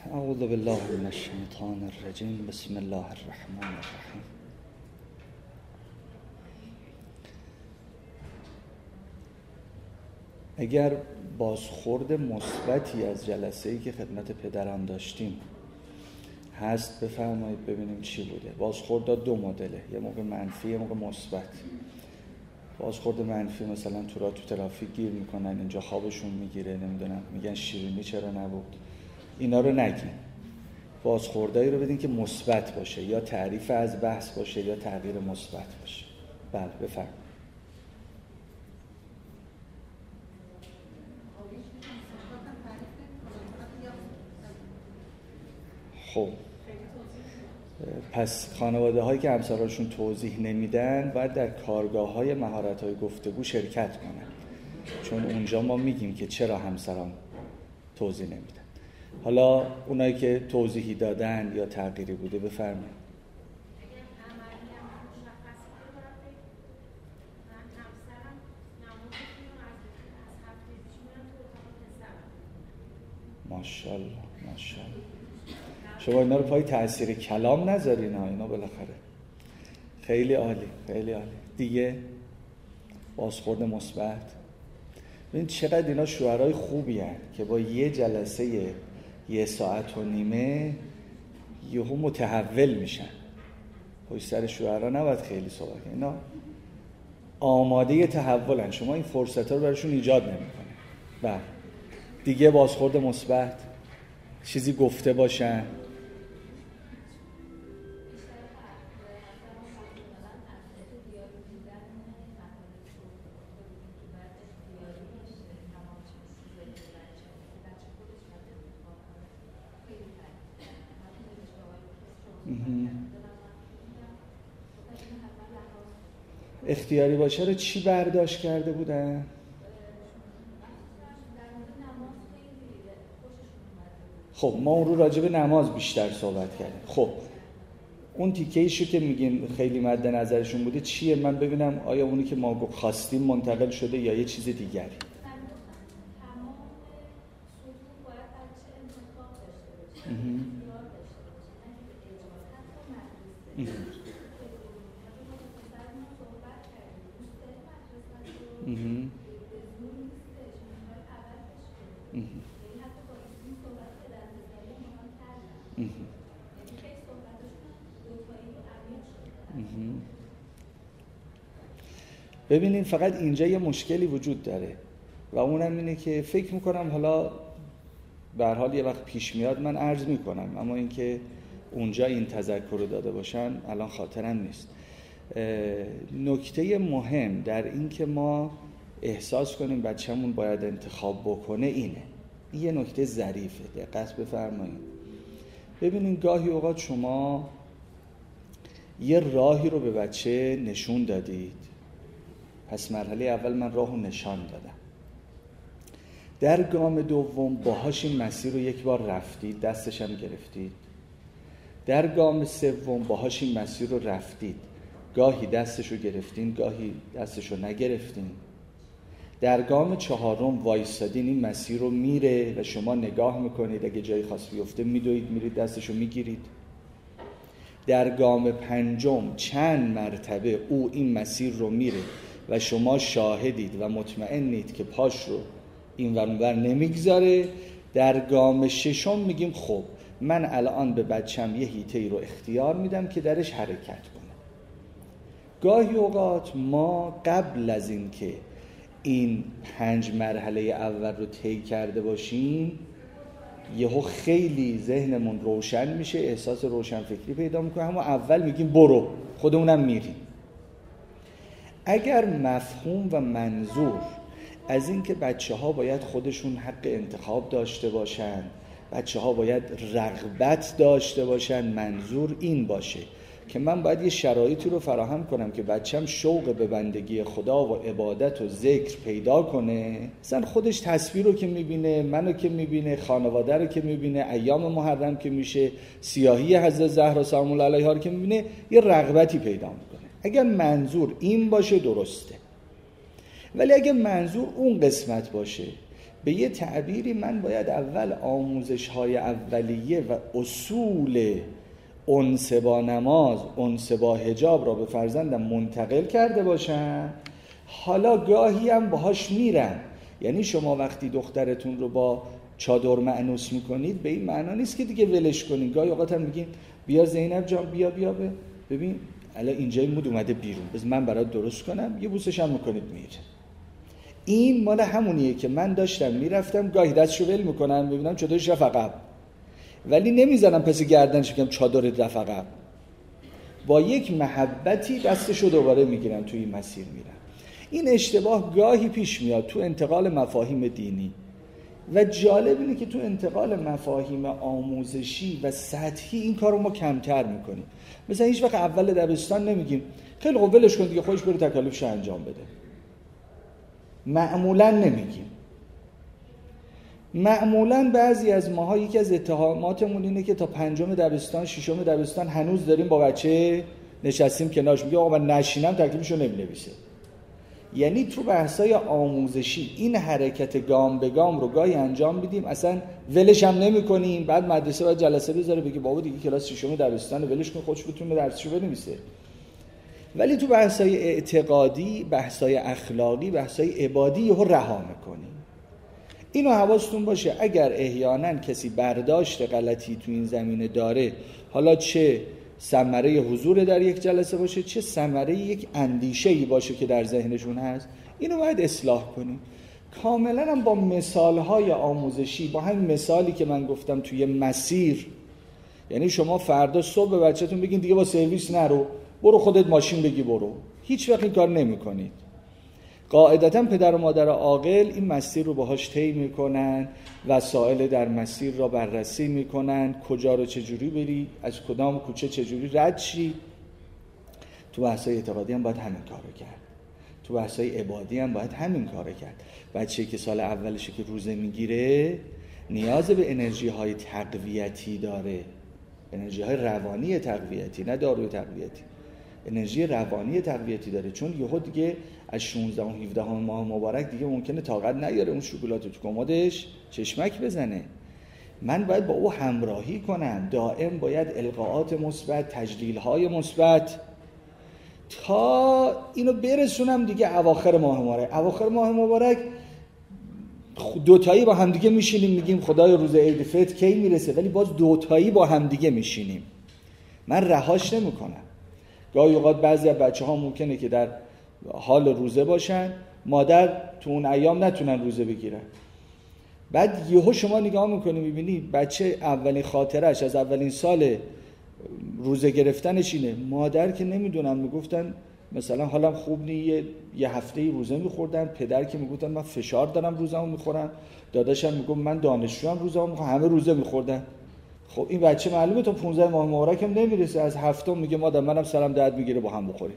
اعوذ بالله من الشیطان الرجیم. بسم الله الرحمن الرحیم. اگر بازخورد مثبتی از جلسه‌ای که خدمت پدرم داشتیم هست بفرمایید ببینیم چی بوده. بازخورد دو مدله، یه موقع منفی یه موقع مثبت. بازخورد منفی مثلا تو ترافیک گیر میکنن، اینجا خوابشون میگیره، نمیدونم میگن شیرینی چرا نبود، اینا رو نگین. بازخوردایی رو بدین که مثبت باشه، یا تعریف از بحث باشه یا تغییر مثبت باشه. بله بفرمایید. خب پس خانواده هایی که همسرانشون توضیح نمیدن باید در کارگاه های مهارت های گفتگو شرکت کنن، چون اونجا ما میگیم که چرا همسران توضیح نمیدن. حالا اونایی که توضیحی دادن یا تغییری بوده بفرمایید. ماشاءالله ماشاءالله. شما اینا رو پای تأثیر کلام نذارین ها، اینا بالاخره. خیلی عالی خیلی عالی. دیگه بازخورد مثبت. ببین چقدر اینا شوهرای خوبی هستن که با یه جلسه 1.5 ساعت یهو متحول میشن. پشت سر شوهرها نباید خیلی صحبت کنید، اینا آماده تحولن، شما این فرصت‌ها رو براشون ایجاد نمی‌کنه. بله دیگه بازخورد مثبت، چیزی گفته باشن. اختیاری باشه رو چی برداشت کرده بودن؟ خب ما اون رو راجع به نماز بیشتر صحبت کردیم. خب اون تیکه ایشو که میگین خیلی مد نظرشون بوده چیه؟ من ببینم آیا اونی که ما خواستیم منتقل شده یا یه چیز دیگری. ببینین فقط اینجا یه مشکلی وجود داره و اونم اینه که فکر میکنم حالا به هر حال یه وقت پیش میاد من عرض میکنم، اما اینکه اونجا این تذکر رو داده باشن الان خاطرم نیست. نکته مهم در این که ما احساس کنیم بچه‌مون باید انتخاب بکنه اینه. این یه نکته ظریفه، دقت بفرمایید. ببینین گاهی اوقات شما یه راهی رو به بچه نشون دادید، پس مرحله اول من راهو نشان دادم، در گام دوم باهاش این مسیر رو یک بار رفتید، دستش هم گرفتید، در گام سوم باهاش این مسیر رو رفتید، گاهی دستش رو گرفتین گاهی دستش رو نگرفتین، در گام چهارم وایستادین این مسیر رو میره و شما نگاه میکنید، اگه جایی خاص بیفته میدوید میرید دستش رو میگیرید، در گام پنجم چند مرتبه او این مسیر رو میره و شما شاهدید و مطمئنید که پاش رو این ور اون ور نمیگذاره، در گام ششم میگیم خب من الان به بچم یه حیطه‌ای رو اختیار میدم که درش حرکت کنه. گاهی اوقات ما قبل از این که این 5 مرحله اول رو طی کرده باشیم یهو خیلی ذهنمون روشن میشه، احساس روشنفکری پیدا میکنه، اما اول میگیم برو، خودمونم میریم. اگر مفهوم و منظور از این که بچه‌ها باید خودشون حق انتخاب داشته باشن، بچه‌ها باید رغبت داشته باشن، منظور این باشه که من باید یه شرایطی رو فراهم کنم که بچم شوق به بندگی خدا و عبادت و ذکر پیدا کنه، مثلا خودش تصویر رو که میبینه، منو که میبینه، خانواده رو که میبینه، ایام محرم که میشه، سیاهی حضرت زهرا سلام الله علیها رو که میبینه، یه رغبتی پیدا میکنه. اگر منظور این باشه درسته، ولی اگه منظور اون قسمت باشه به یه تعبیری من باید اول آموزش‌های اولیه و اصول انس با نماز، انس با حجاب را به فرزندم منتقل کرده باشم. حالا گاهی هم باهاش میرم. یعنی شما وقتی دخترتون رو با چادر مأنوس میکنید به این معنا نیست که دیگه ولش کنین. گاهی اوقات هم میگین بیا زینب جان بیا ببین الان اینجا مود اومده بیرون، بذار من برات درست کنم، یه بوسش هم میکنید میره. این مال همونیه که من داشتم میرفتم گاهی دستشو ول میکنم ببینم چادرش رفت عقب، ولی نمیزنم پس گردنش بگم چادرت رفت عقب. با یک محبتی دستشو دوباره میگیرم توی این مسیر میرم. این اشتباه گاهی پیش میاد تو انتقال مفاهیم دینی و جالب اینه که تو انتقال مفاهیم آموزشی و سطحی این کارو ما کمتر میکنیم. مثلا هیچ وقت اول دبستان نمیگیم خیلی خوب ولش کن دیگه خودش بره تکالیفش انجام بده. معمولا نمیگیم. معمولا بعضی از ماها یکی از اتهاماتمون اینه که تا 5 دبستان 6 دبستان هنوز داریم با بچه نشستیم کنارش، میگه آقا من نشینم تکلیفشو نمی‌نویسه. یعنی تو بحثای آموزشی این حرکت گام به گام رو گاهی انجام بدیم، اصلا ولش هم نمی‌کنیم. بعد مدرسه باید جلسه بذاره بگه بابا دیگه کلاس 6 دبستان ولش کن خودش بتونه درسشو بنویسه. ولی تو بحثای اعتقادی، بحثای اخلاقی، بحثای عبادی یهو رها می‌کنیم. اینو حواستون باشه. اگر احیانا کسی برداشت غلطی تو این زمینه داره، حالا چه ثمره حضور در یک جلسه باشه چه ثمره یک اندیشه‌ای باشه که در ذهنشون هست، اینو باید اصلاح کنیم. کاملا هم با مثالهای آموزشی، با همین مثالی که من گفتم توی مسیر، یعنی شما فردا صبح به بچه‌تون بگین دیگه با سرویس نرو، برو خودت ماشین بگی برو، هیچ وقت این کار نمی‌کنید. قاعدتاً پدر و مادر عاقل این مسیر رو باهاش طی میکنن، وسایل در مسیر را بررسی میکنن، کجا رو چجوری بری، از کدام کوچه چجوری رد شی. تو بحثای اعتقادی هم باید همین کارو کرد، تو بحثای عبادی هم باید همین کارو کرد. بچه‌ای که سال اولشه که روزه میگیره نیاز به انرژی های تقویتی داره، انرژی های روانی تقویتی، نه داروی تقویتی، انرژی روانی تقویتی داره. چون یهو دیگه از 16 و 17 ماه مبارک دیگه ممکنه طاقت نیاره اون شکلات تو کمدش چشمک بزنه. من باید با او همراهی کنم، دائم باید القاءات مثبت، تجلیل‌های مثبت، تا اینو برسونم دیگه اواخر ماه مبارک. اواخر ماه مبارک دوتایی با همدیگه میشینیم میگیم خدای روز عید فطر کی میرسه، ولی باز دوتایی با همدیگه میشینیم. من رهاش نمیکنم. گاهی اوقات بعضی از بچه‌ها ممکنه که در حال روزه باشن، مادر تو اون ایام نتونن روزه بگیرن. بعد یهو شما نگاه میکنی میبینی بچه اولین خاطرش از اولین سال روزه گرفتنش اینه. مادر که نمیدونم میگفتن مثلا حالم خوب نیه، یه هفته روزه میخوردن. پدر که میگفتن من فشار دارم روزه‌مو میخورم. داداشم میگفت من دانشجوام روزه‌مو میخورم. همه روزه میخوردن. خب این بچه معلومه تا 15 ماه مبارک هم نمیرسه، از هفتم میگه مادر منم سرم درد میگیره با هم بخوریم.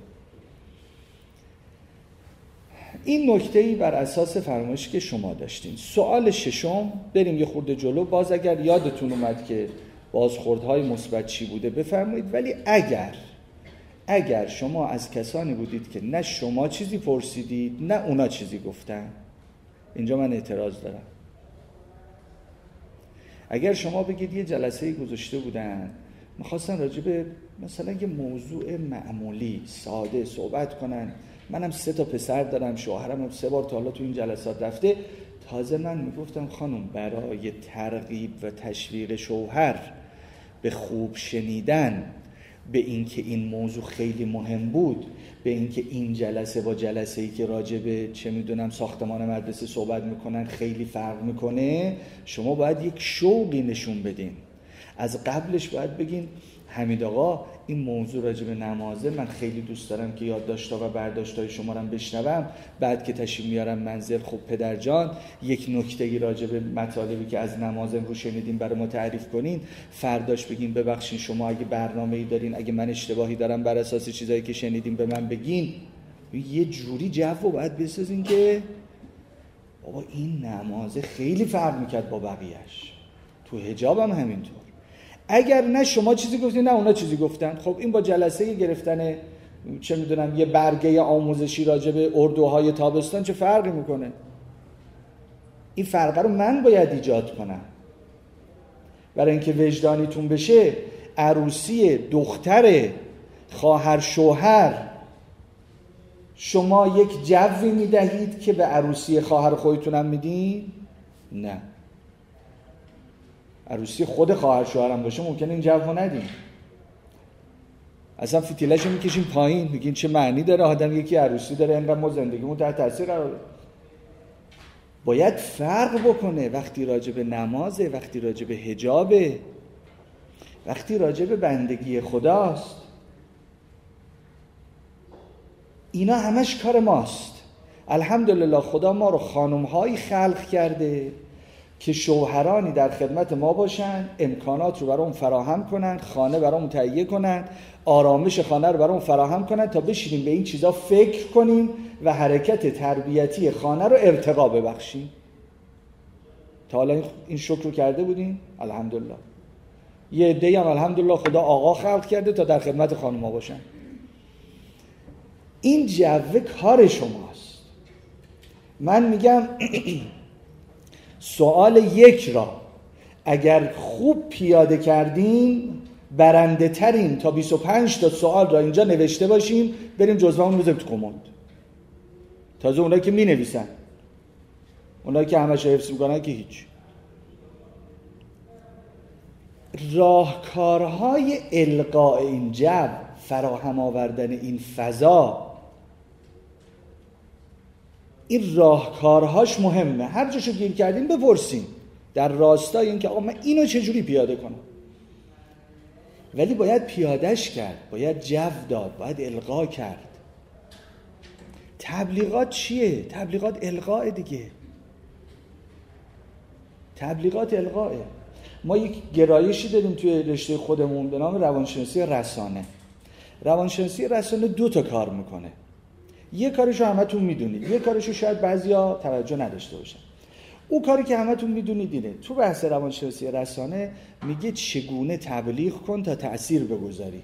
این نکته‌ای بر اساس فرمایشی که شما داشتین. سوال ششم، بریم یه خورده جلو. باز اگر یادتون اومد که بازخوردهای مثبت چی بوده بفرمایید. ولی اگر شما از کسانی بودید که نه شما چیزی پرسیدید نه اونا چیزی گفتن، اینجا من اعتراض دارم. اگر شما بگید یه جلسه‌ای گذاشته بودن می‌خواستن راجع به مثلا یه موضوع معمولی ساده صحبت کنن، منم 3 تا پسر دارم، شوهرم هم 3 بار تا حالا تو این جلسات رفته، تازه من میگفتم خانم برای ترغیب و تشویق شوهر به خوب شنیدن، به اینکه این موضوع خیلی مهم بود، به اینکه این جلسه با جلسه‌ای که راجع به چه میدونم ساختمان مدرسه صحبت میکنن خیلی فرق میکنه، شما باید یک شوقی نشون بدین. از قبلش باید بگین حمید آقا این موضوع راجع به نمازه من خیلی دوست دارم که یادداشت‌ها و برداشت‌های شما رو بشنوم. بعد که تشریف میارم منزل، خب پدر جان یک نکته‌ای راجع به مطالبی که از نماز امروز شنیدین برای ما تعریف کنین. فرداش بگین ببخشید شما اگه برنامه‌ای دارین، اگه من اشتباهی دارم بر اساس چیزایی که شنیدین به من بگین. یه جوری جو باید بسازین که بابا این نمازه خیلی فرق می‌کرد با بقیه‌اش. تو حجاب هم همینطور. اگر نه شما چیزی گفتین نه اونا چیزی گفتن، خب این با جلسه گرفتن چه میدونم یه برگه آموزشی راجع به اردوهای تابستان چه فرقی میکنه؟ این فرقه رو من باید ایجاد کنم. برای اینکه وجدانیتون بشه، عروسی دختر خواهر شوهر شما یک جوی میدهید که به عروسی خواهر خودتونم میدین؟ نه. عروسی خود خواهر شوهرم باشه ممکنه این جو رو ندین، اصلا فتیله‌شو میکشیم پایین، میگین چه معنی داره آدم یکی عروسی داره اینقدر ما زندگیمون تحت تاثیر قرار بده. باید فرق بکنه وقتی راجع به نمازه، وقتی راجع به حجابه، وقتی راجع به بندگی خداست. اینا همش کار ماست. الحمدلله خدا ما رو خانم‌هایی خلق کرده که شوهرانی در خدمت ما باشن، امکانات رو برامون فراهم کنن، خانه برامون تهیه کنن، آرامش خانه رو برامون فراهم کنن تا بشینیم به این چیزا فکر کنیم و حرکت تربیتی خانه رو ارتقا ببخشیم. تا حالا این شکر رو کرده بودین؟ الحمدلله. یه عده‌ای هم الحمدلله خدا آقا خلق کرده تا در خدمت خانم‌ها باشن. این جو کار شماست. من میگم سوال یک را اگر خوب پیاده کردیم برنده ترین تا 25 تا سوال را اینجا نوشته باشیم، بریم جزوه‌مون بذاریم تو کمد. تازه اونایی که می نویسن، اونایی که همش حفظ میکنن که هیچ. راهکارهای القاء این جو، فراهم آوردن این فضا، این راهکارهاش مهمه. هر جاشو گیر کردین بپرسین در راستای این که آقا من اینو چجوری پیاده کنم. ولی باید پیادهش کرد، باید جو داد، باید القا کرد. تبلیغات چیه؟ تبلیغات القاء دیگه. تبلیغات القاء. ما یک گرایشی داریم توی رشته خودمون به نام روانشناسی رسانه. روانشناسی رسانه 2 تا کار میکنه. یه کارشو همتون میدونید، یه کارشو شاید بعضیا توجه نداشته باشن. اون کاری که همتون میدونید اینه، تو بحث روانشناسی رسانه میگه چگونه تبلیغ کن تا تأثیر بگذاری.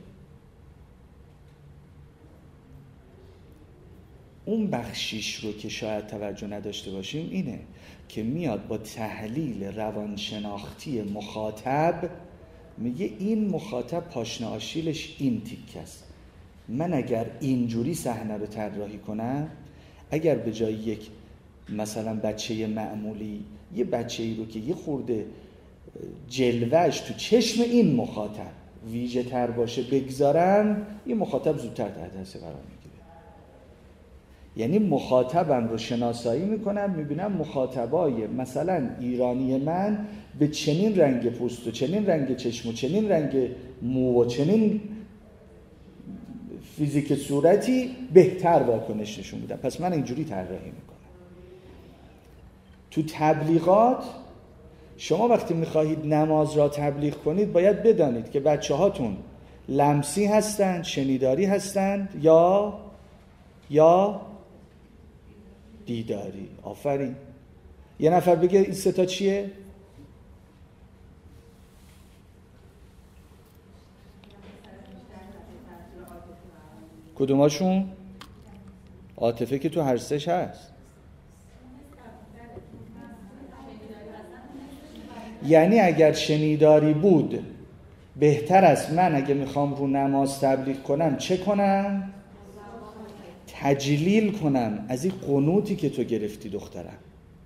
اون بخشیش رو که شاید توجه نداشته باشیم اینه که میاد با تحلیل روانشناختی مخاطب میگه این مخاطب پاشنه آشیلش این تیکه است. من اگر اینجوری صحنه رو طراحی کنم، اگر به جای یک مثلا بچه معمولی یه بچه‌ای رو که یه خورده جلوهش تو چشم این مخاطب ویژه تر باشه بگذارم، این مخاطب زودتر تحت تاثیر قرار میگیره. یعنی مخاطبم رو شناسایی میکنم، میبینم مخاطبای مثلا ایرانی من به چنین رنگ پوست و چنین رنگ چشم و چنین رنگ مو و چنین فیزیک صورتی بهتر واکنش نشون میدن، پس من اینجوری طراحی میکنم. تو تبلیغات شما وقتی میخواهید نماز را تبلیغ کنید باید بدانید که بچه هاتون لمسی هستند، شنیداری هستند یا دیداری. آفرین. یه نفر بگه این 3 تا چیه؟ کدوماشون؟ عاطفه که تو هر 3ش هست. یعنی اگر شنیداری بود بهتر است من اگه میخوام رو نماز تبلیغ کنم چه کنم؟ تجلیل کنم از این قنوتی که تو گرفتی دخترم.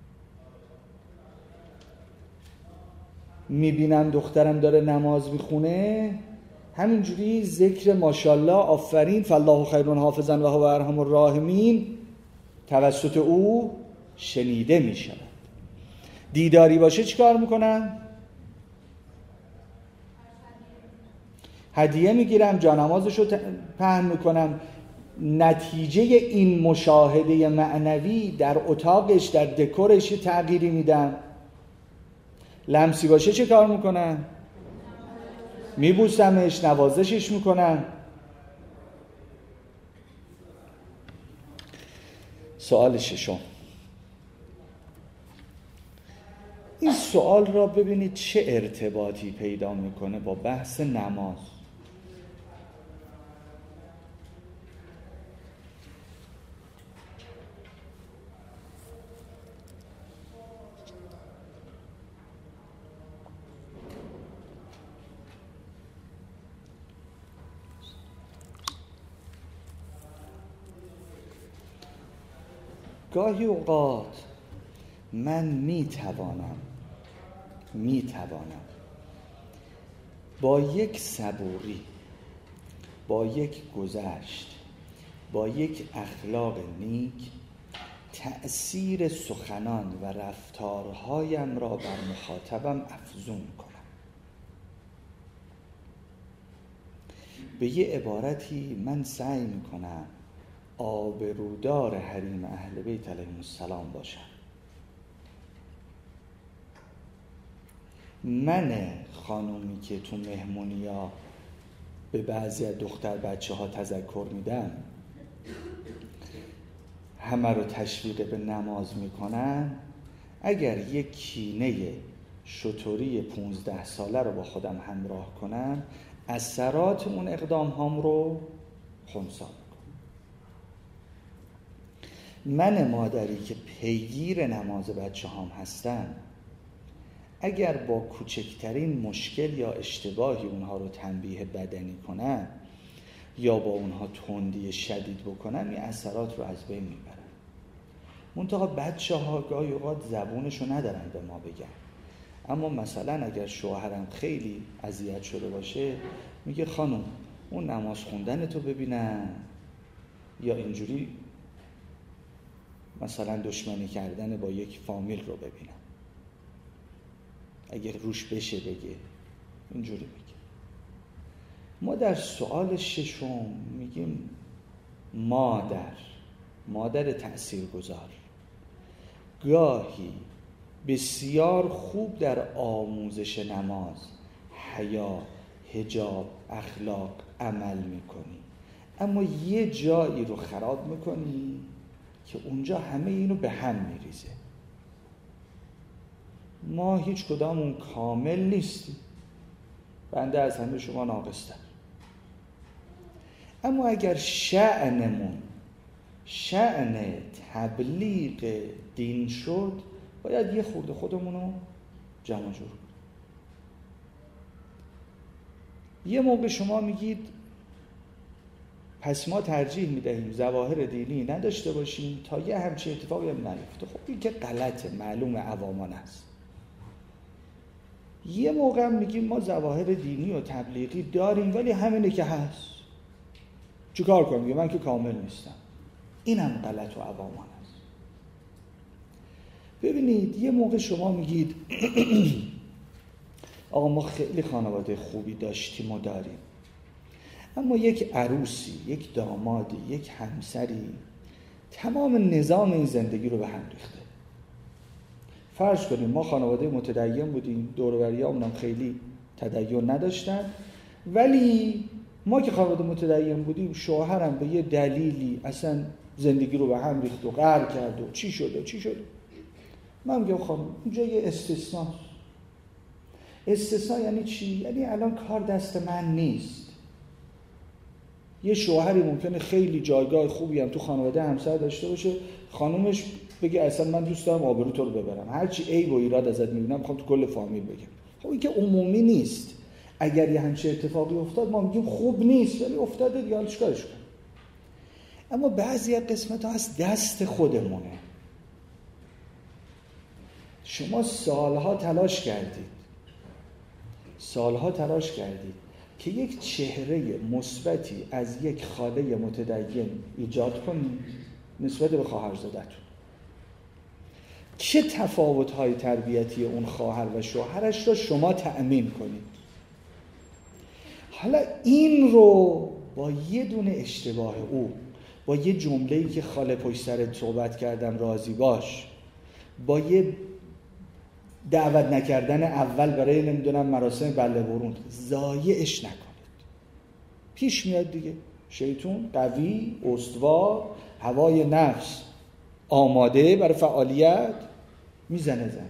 میبینم دخترم داره نماز میخونه، همینجوری ذکر ماشاءالله آفرین فالله خیر حافظا و هو ارحم الراحمین توسط او شنیده میشود. دیداری باشه چیکار میکنم؟ هدیه میگیرم، جانمازشو پهن میکنم. نتیجه این مشاهده معنوی در اتاقش، در دکورش تغییری میدم. لمسی باشه چه کار میکنم؟ میبوسمش، نوازشش میکنم. سوال 6. این سوال را ببینید چه ارتباطی پیدا میکنه با بحث نماز. گاهی اوقات من میتوانم با یک صبوری، با یک گذشت، با یک اخلاق نیک تأثیر سخنان و رفتارهایم را بر مخاطبم افزون کنم. به یه عبارتی من سعی میکنم آبرودار حریم اهل بیت علیهم السلام باشم. من خانومی که تو مهمونی‌ها به بعضی از دختر بچه ها تذکر میدم، همه رو تشویق به نماز میکنن، اگر یک کینه شتری 15 ساله رو با خودم همراه کنم، اثرات اون اقدام هم رو خنثی میکنم. من مادری که پیگیر نماز بچه هم هستم، اگر با کوچکترین مشکل یا اشتباهی اونها رو تنبیه بدنی کنم یا با اونها تندی شدید بکنم، این اثرات رو از بین میبرم. منتها بچه ها گاهی اوقات زبونشو ندارن به ما بگن، اما مثلا اگر شوهرم خیلی اذیت شده باشه میگه خانم اون نماز خوندن تو ببینم یا اینجوری مثلا دشمنی کردن با یک فامیل رو ببینم، اگر روش بشه بگه، اینجوری بگه. ما در سوال ششم میگیم مادر تأثیرگذار گاهی بسیار خوب در آموزش نماز، حیا، حجاب، اخلاق عمل میکنی، اما یه جایی رو خراب میکنی که اونجا همه اینو به هم میریزه. ما هیچ کدامون کامل نیستیم، بنده از همه شما ناقص‌تر، اما اگر شأنمون شأن تبلیغ دین شد، باید یه خورده خودمونو جمع جور کنیم. یه موقع شما میگید پس ما ترجیح میدهیم ظواهر دینی نداشته باشیم تا یه همچین اتفاقی هم نیفته. خب این که غلطه، معلوم عوامان است. یه موقع هم میگیم ما ظواهر دینی و تبلیغی داریم ولی همینه که هست، چیکار کنیم؟ من که کامل نیستم. اینم غلط و عوامان است. ببینید یه موقع شما میگید آقا ما خیلی خانواده خوبی داشتیم و داریم، اما یک عروسی، یک دامادی، یک همسری تمام نظام این زندگی رو به هم ریخته. فرض کنیم ما خانواده متدین بودیم، دور و بریامون هم خیلی تدین نداشتن، ولی ما که خانواده متدین بودیم شوهرم به یه دلیلی اصلا زندگی رو به هم ریخت و قهر کرد و چی شده. من میگم خانم اینجا یه استثناست. استثنا یعنی چی؟ یعنی الان کار دست من نیست. یه شوهری ممکنه خیلی جایگاه خوبی هم تو خانواده همسر داشته باشه، خانومش بگه اصلا من دوست دارم آبرو تو رو ببرم، هرچی عیب و ایراد ازت میبینم میخوام تو کل فامیل بگم. خب این که عمومی نیست. اگر یه همچین اتفاقی افتاد ما میگیم خوب نیست، ولی افتاده دیگه حالش کارش کن. اما بعضی از قسمت‌ها از دست خودمونه. شما سالها تلاش کردید که یک چهره مثبتی از یک خاله متدین ایجاد کنید نسبت به خواهرزادتون. چه تفاوت‌های تربیتی اون خواهر و شوهرش رو شما تأمین کنید. حالا این رو با یه دونه اشتباه او، با یه جمله‌ای که خاله پشت سرت صحبت کردم راضی باش، با یه دعوت نکردن اول برای نمیدونم مراسم بله برون، ضایعش نکنید. پیش میاد دیگه، شیطان قوی، استوار، هوای نفس آماده برای فعالیت، میزنه زمین.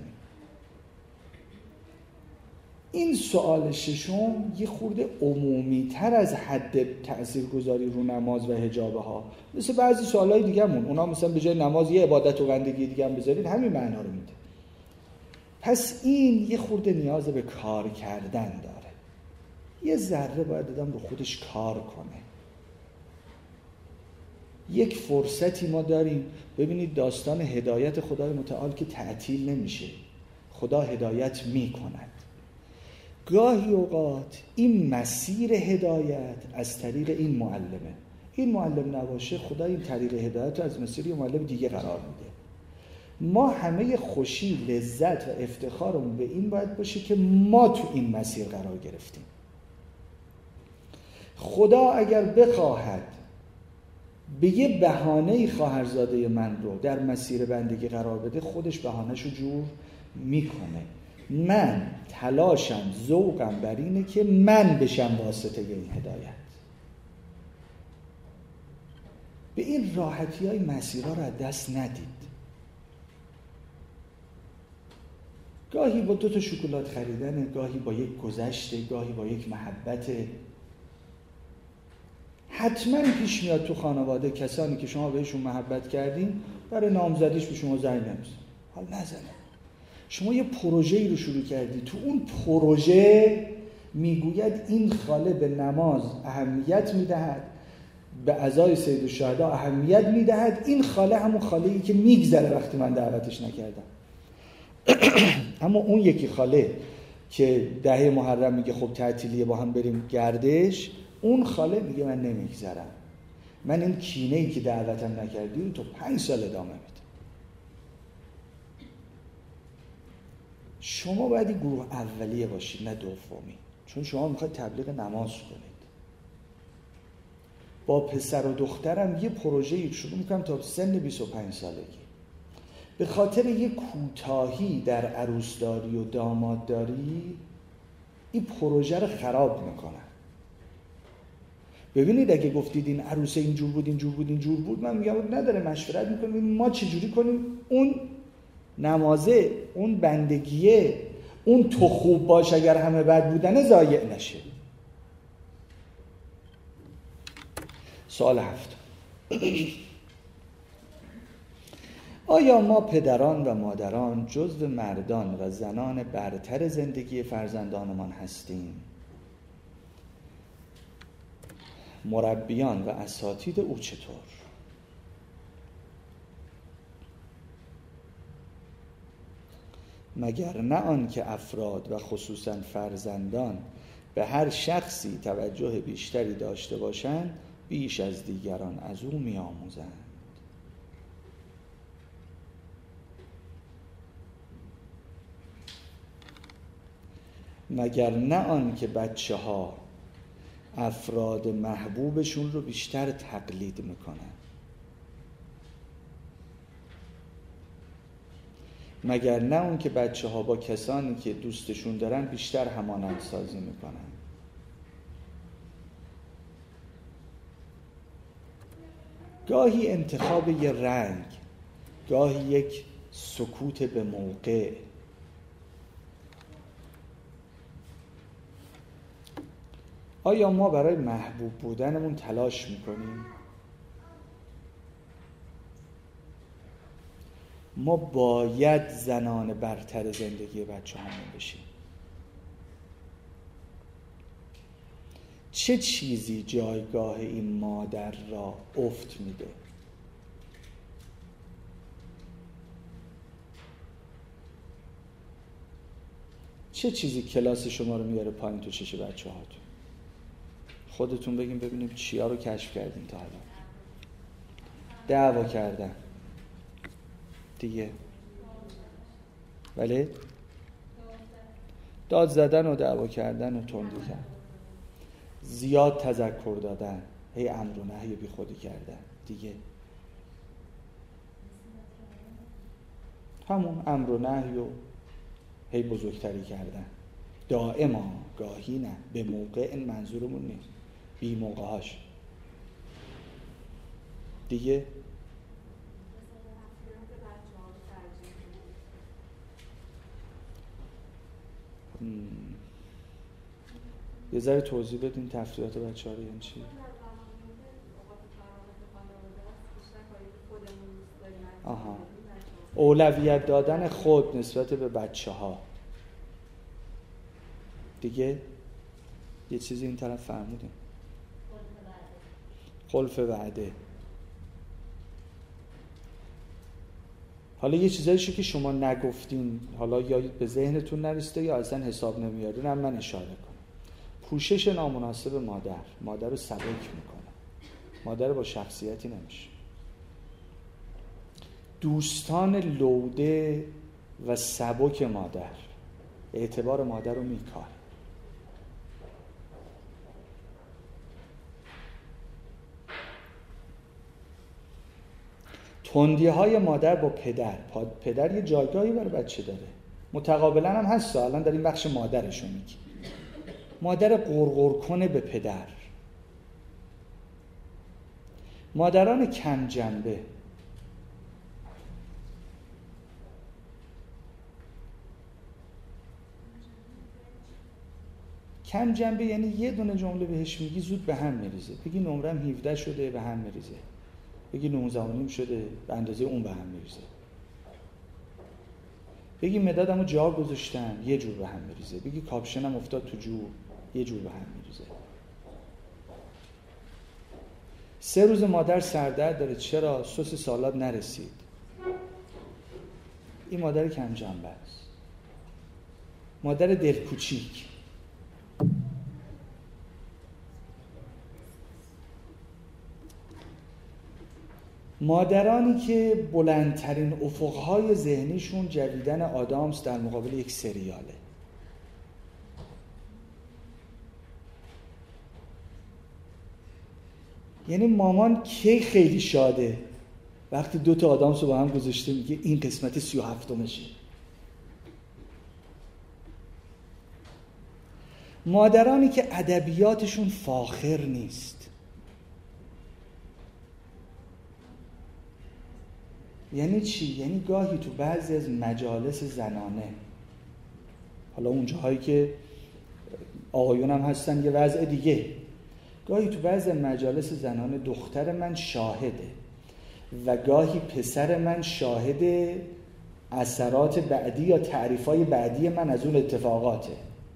این سوال ششم یه خورده عمومی تر از حد تأثیرگذاری رو نماز و حجابه ها، مثل بعضی سوالای دیگه مون، اونا مثلا به جای نماز یه عبادت و بندگی دیگه هم بذارید همین معنا رو میده. پس این یه خورده نیاز به کار کردن داره. یه ذره باید آدم رو خودش کار کنه. یک فرصتی ما داریم. ببینید داستان هدایت خدای متعال که تعطیل نمیشه، خدا هدایت میکند. گاهی اوقات این مسیر هدایت از طریق این معلمه. این معلم نباشه خدا این طریق هدایت رو از مسیر معلم دیگه قرار میده. ما همه خوشی، لذت و افتخارمون به این باید باشه که ما تو این مسیر قرار گرفتیم. خدا اگر بخواهد به یه بهانه‌ای خواهرزاده من رو در مسیر بندگی قرار بده، خودش بهانه‌شو جور میکنه. من تلاشم، ذوقم بر اینه که من بشم واسطه این هدایت. به این راحتی‌های مسیرها رو از دست ندید. گاهی با 2 تا شکلات خریدن، گاهی با یک گذشته، گاهی با یک محبت. حتما پیش میاد تو خانواده کسانی که شما بهشون محبت کردین برای نامزدیش به شما زنگ نمیزنن، حال نزنه. شما یه پروژه‌ای رو شروع کردی، تو اون پروژه میگوید این خاله به نماز اهمیت میدهد، به عزای سید الشهدا اهمیت میدهد. این خاله همون خاله‌ای که میگذره وقتی من دعوتش نکردم. اما اون یکی خاله که 10 محرم میگه خب تعطیلیه با هم بریم گردش، اون خاله میگه من نمیگذرم، من این کینه‌ای که دعوتم نکردی تو 5 سال ادامه میدم. شما باید این گروه اولیه باشید نه دومی، چون شما میخواید تبلیغ نماز کنید. با پسر و دخترم یه پروژه‌ای شروع میکنم تا سن 25 سالگی. به خاطر یه کوتاهی در عروسداری و دامادداری این پروژه رو خراب میکنن. ببینید اگه گفتید این عروسه اینجور بود اینجور بود اینجور بود، من میگم نداره، مشورت میکنیم ما چجوری کنیم اون نمازه، اون بندگیه، اون تو خوب باش اگر همه بد بودنه ضایع نشه. سوال 7. آیا ما پدران و مادران جزو مردان و زنان برتر زندگی فرزندانمان هستیم؟ مربیان و اساتید او چطور؟ مگر نه آن که افراد و خصوصاً فرزندان به هر شخصی توجه بیشتری داشته باشند بیش از دیگران از او می‌آموزند. مگر نه آن که بچه‌ها افراد محبوبشون رو بیشتر تقلید میکنن. مگر نه اون که بچه‌ها با کسانی که دوستشون دارن بیشتر همانند سازی میکنن. گاهی انتخاب یه رنگ، گاهی یک سکوت به موقع، آیا ما برای محبوب بودنمون تلاش میکنیم؟ ما باید زنان برتر زندگی بچه همون بشیم. چه چیزی جایگاه این مادر را افت میده؟ چه چیزی کلاس شما رو میاره پایین تو چش بچه هاتون؟ خودتون بگیم ببینیم چیا رو کشف کردیم تا حالا. دعوا کردن دیگه، بله، داد زدن و دعوا کردن و تندی کردن، زیاد تذکر دادن، هی امر و نهی بی خودی کردن دیگه، همون امر و نهی و هی بزرگتری کردن دائما، گاهی نه، به موقع این منظورمون نیست، بی موقع هاش دیگه. یه ذره توضیح بدین تفریحات بچه‌ها رو یعنی چی؟ آها، اولویت دادن خود نسبت به بچه‌ها دیگه. یه چیزی این طرف فرمودیم، خلف وعده. حالا یه چیزایشو که شما نگفتین، حالا یا به ذهنتون نرسیده یا اصلا حساب نمیارین، هم من اشاره کنم. پوشش نامناسب مادر رو سبک میکنه، مادر با شخصیتی نمیشه. دوستان لوده و سبک مادر اعتبار مادر رو میکاره. تندی های مادر با پدر یه جایگاهی برای بچه داره، متقابلا هم هست. الان در این بخش مادرشو میگی، مادر قرقر کنه به پدر. مادران کم جنبه، کم جنبه یعنی یه دونه جمله بهش میگی زود به هم میریزه. بگی نمرم 17 شده به هم میریزه، بگی 19.5 شده به اندازه اون به هم میریزه، بگی مدادمو جا گذاشتم یه جور به هم میریزه، بگی کاپشنم افتاد تو جو یه جور به هم میریزه. 3 روز مادر سردرد داره، چرا؟ سس سالاد نرسید. این مادر کم جنبه است. مادر دلکوچیک، مادرانی که بلندترین افقهای ذهنیشون جویدن آدامس در مقابل یک سریاله. یعنی مامان کی خیلی شاده وقتی 2 آدامس رو با هم گذاشته میگه این قسمت 37مشه. مادرانی که ادبیاتشون فاخر نیست. یعنی چی؟ یعنی گاهی تو بعضی از مجالس زنانه، حالا اونجاهایی که آقایون هم هستن یه وضع دیگه، گاهی تو بعضی مجالس زنانه دختر من شاهده و گاهی پسر من شاهد اثرات بعدی یا تعریفای بعدی من از اون اتفاقاته.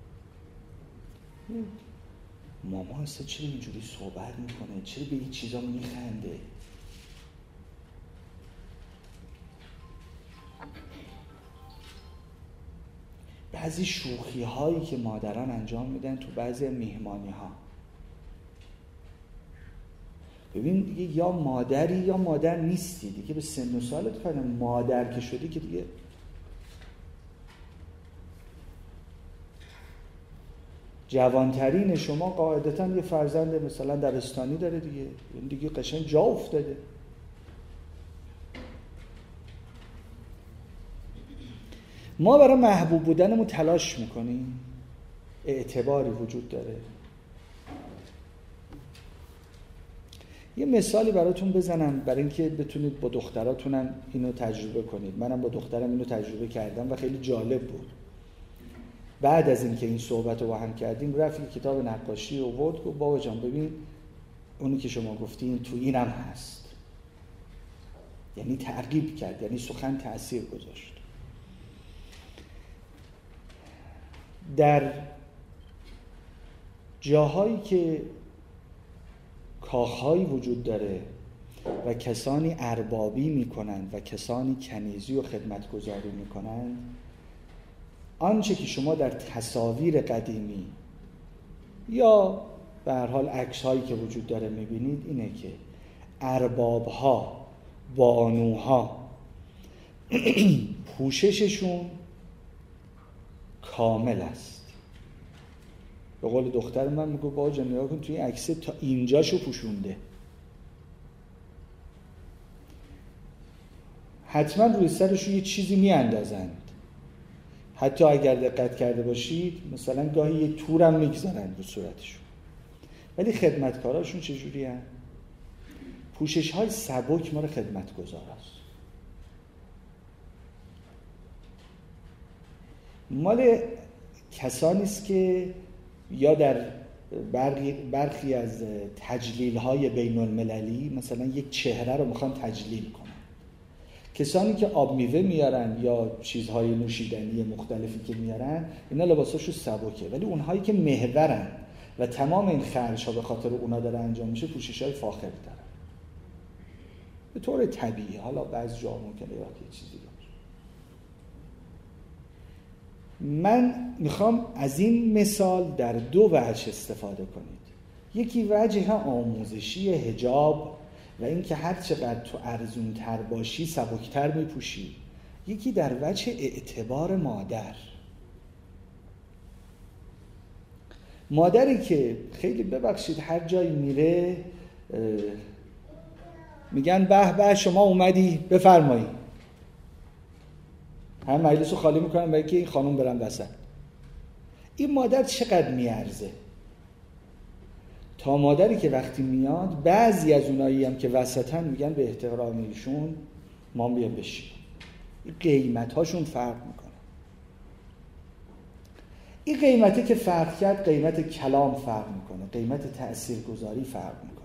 ماما اصلا چرا اینجوری صحبت میکنه؟ چرا به این چیزا میخنده؟ بعضی شوخی هایی که مادران انجام میدن تو بعضی میهمانی ها، ببین دیگه یا مادری یا مادر نیستی دیگه. به سن و سالت کنه مادر که شدی که دیگه جوانترین شما قاعدتا یه فرزند مثلا دبستانی داره دیگه، این دیگه قشنگ جا افتاده. ما برای محبوب بودنمون تلاش میکنیم، اعتباری وجود داره. یه مثالی براتون بزنم برای اینکه بتونید با دختراتونم اینو تجربه کنید. منم با دخترم اینو تجربه کردم و خیلی جالب بود. بعد از اینکه این صحبت رو با هم کردیم رفت یه کتاب نقاشی آورد، گفت بابا جان ببین اونی که شما گفتین تو اینم هست. یعنی ترغیب کرد، یعنی سخن تأثیر گذاشت. در جاهایی که کاخهایی وجود داره و کسانی اربابی میکنن و کسانی کنیزی و خدمتگزاری میکنن، آنچه که شما در تصاویر قدیمی یا به هر حال عکس‌هایی که وجود داره میبینید اینه که ارباب‌ها، بانوها پوشششون کامل است. به قول دختر من میگه بابا جان نگاه کن توی این عکس تا اینجاشو پوشونده. حتما روی سرشون یه چیزی میاندازند. حتی اگر دقت کرده باشید مثلا گاهی یه تورم میگذارن رو صورتشون. ولی خدمتکاراشون چجوری هست؟ پوشش های سبک مال خدمتگزار است. مال کسانی است که یا در برخی از تجلیل های بین المللی مثلا یک چهره رو میخوان تجلیل کنن. کسانی که آب میوه میارن یا چیزهای نوشیدنی مختلفی که میارن اینا لباساشو سبکه، ولی اونهایی که محورن و تمام این خرج ها به خاطر اونا داره انجام میشه پوشش‌های فاخر دارن به طور طبیعی. حالا بعضی جا ممکنه یا یه چیزی من میخوام از این مثال در دو وجه استفاده کنید. یکی وجه آموزشی حجاب و اینکه هر چقدر تو ارزونتر باشی سبکتر میپوشی. یکی در وجه اعتبار مادر. مادری که خیلی ببخشید هر جایی میره میگن به به شما اومدی بفرمایید، هم مجلس رو خالی میکنن برای که این خانم برن وسط. این مادر چقدر میارزه تا مادری که وقتی میاد بعضی از اونایی هم که وسطن میگن به احترام ایشون ما بیام بشیم. این قیمت هاشون فرق میکنه. این قیمتی که فرق کرد قیمت کلام فرق میکنه، قیمت تاثیرگذاری فرق میکنه.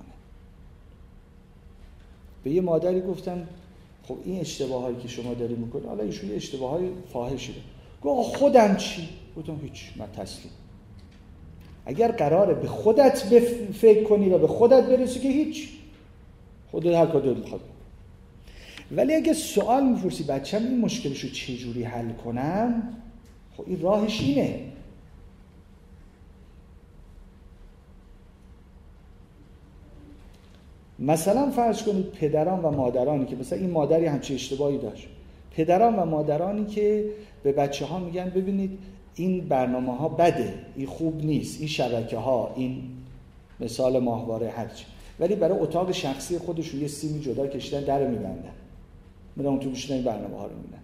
به یه مادری گفتم خب این اشتباهایی که شما داری میکنی، حالا ایشون یه اشتباهای فاحشی داره. گفت خودم چی؟ گفتم هیچ، من تسلیم. اگر قراره به خودت فکر کنی و به خودت برسی که هیچ، خودت هر کار دلت میخواد. ولی اگه سوال میپرسی بچه‌م این مشکلشو چه جوری حل کنم، خب این راهش اینه. مثلا فرض کنید پدران و مادرانی که مثلا این مادری همچین اشتباهی داشت، پدران و مادرانی که به بچه ها میگن ببینید این برنامه ها بده، این خوب نیست، این شبکه ها، این مثال ماهواره هرچی، ولی برای اتاق شخصی خودشون یه سیمی جدا کشیدن در میبندن، میرن اون تو میشینن این برنامه ها رو میبینن.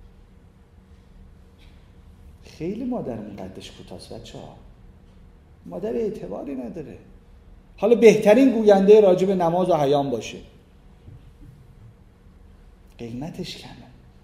خیلی مادرمون قدش کوتاست بچه‌ها، مادر اعتباری نداره. حالا بهترین گوینده راجع به نماز و حیام باشه، قیمتش کمه.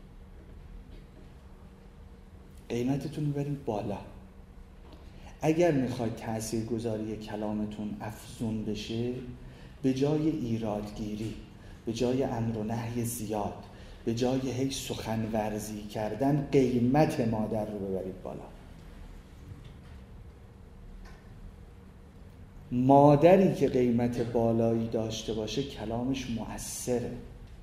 قیمتتون رو برید بالا. اگر میخواید تاثیرگذاری کلامتون افزون بشه، به جای ایرادگیری، به جای امر و نهی زیاد، به جای هی سخن ورزی کردن، قیمت مادر رو ببرید بالا. مادری که قیمت بالایی داشته باشه کلامش مؤثره.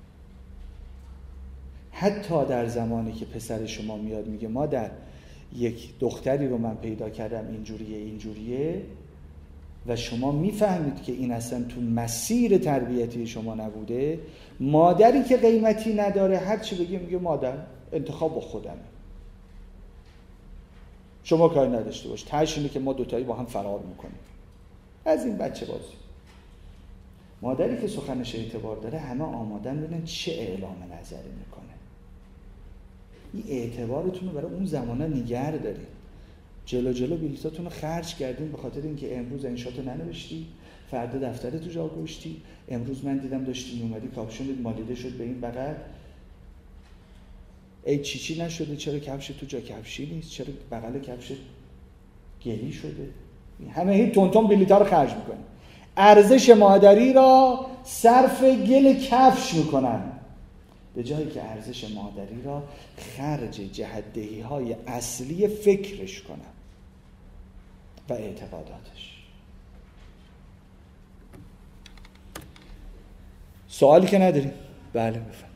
حتی در زمانی که پسر شما میاد میگه مادر یک دختری رو من پیدا کردم اینجوریه و شما میفهمید که این اصلا تو مسیر تربیتی شما نبوده، مادری که قیمتی نداره هر چی بگه میگه مادر انتخاب با خودمه، شما کاری نداشته باش، تهش اینه که ما دوتایی با هم فرار میکنیم. از این بچه بازی. مادری که سخنش اعتبار داره همه آمادن ببینن چه اعلام نظری میکنه. این اعتبارتون رو برای اون زمانه نگه دارید. جلو بلیطاتون رو خرج کردین به خاطر اینکه امروز انشاتو ننوشتی، فردا دفترتو جا گذاشتی، امروز من دیدم داشتی اومدی کاپشنت مالیده شد به این بغل، ای چی نشده، چرا کفش تو جا کفشی نیست، چرا بغل کفشت گلی شده. همه هی تونتون بلیطا رو خرج میکنن، ارزش مادری را صرف گل کفش میکنن، به جایی که ارزش مادری را خرج جهت‌دهی های اصلی فکرش کنن و اعتقاداتش. سوالی که نداریم؟ بله بفرمایید.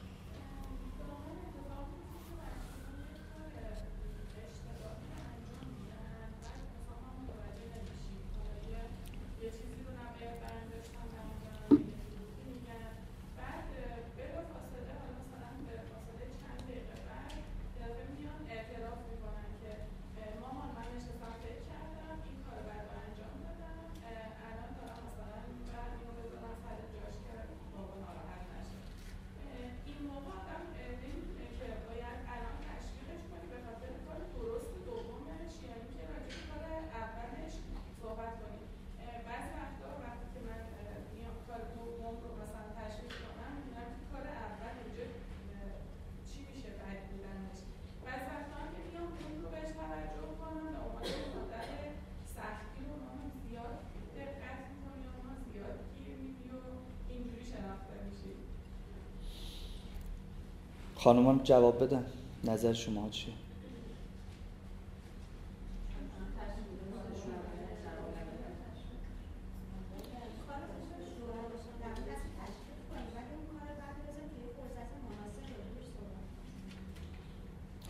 خانمان جواب بدن، نظر شما چیه؟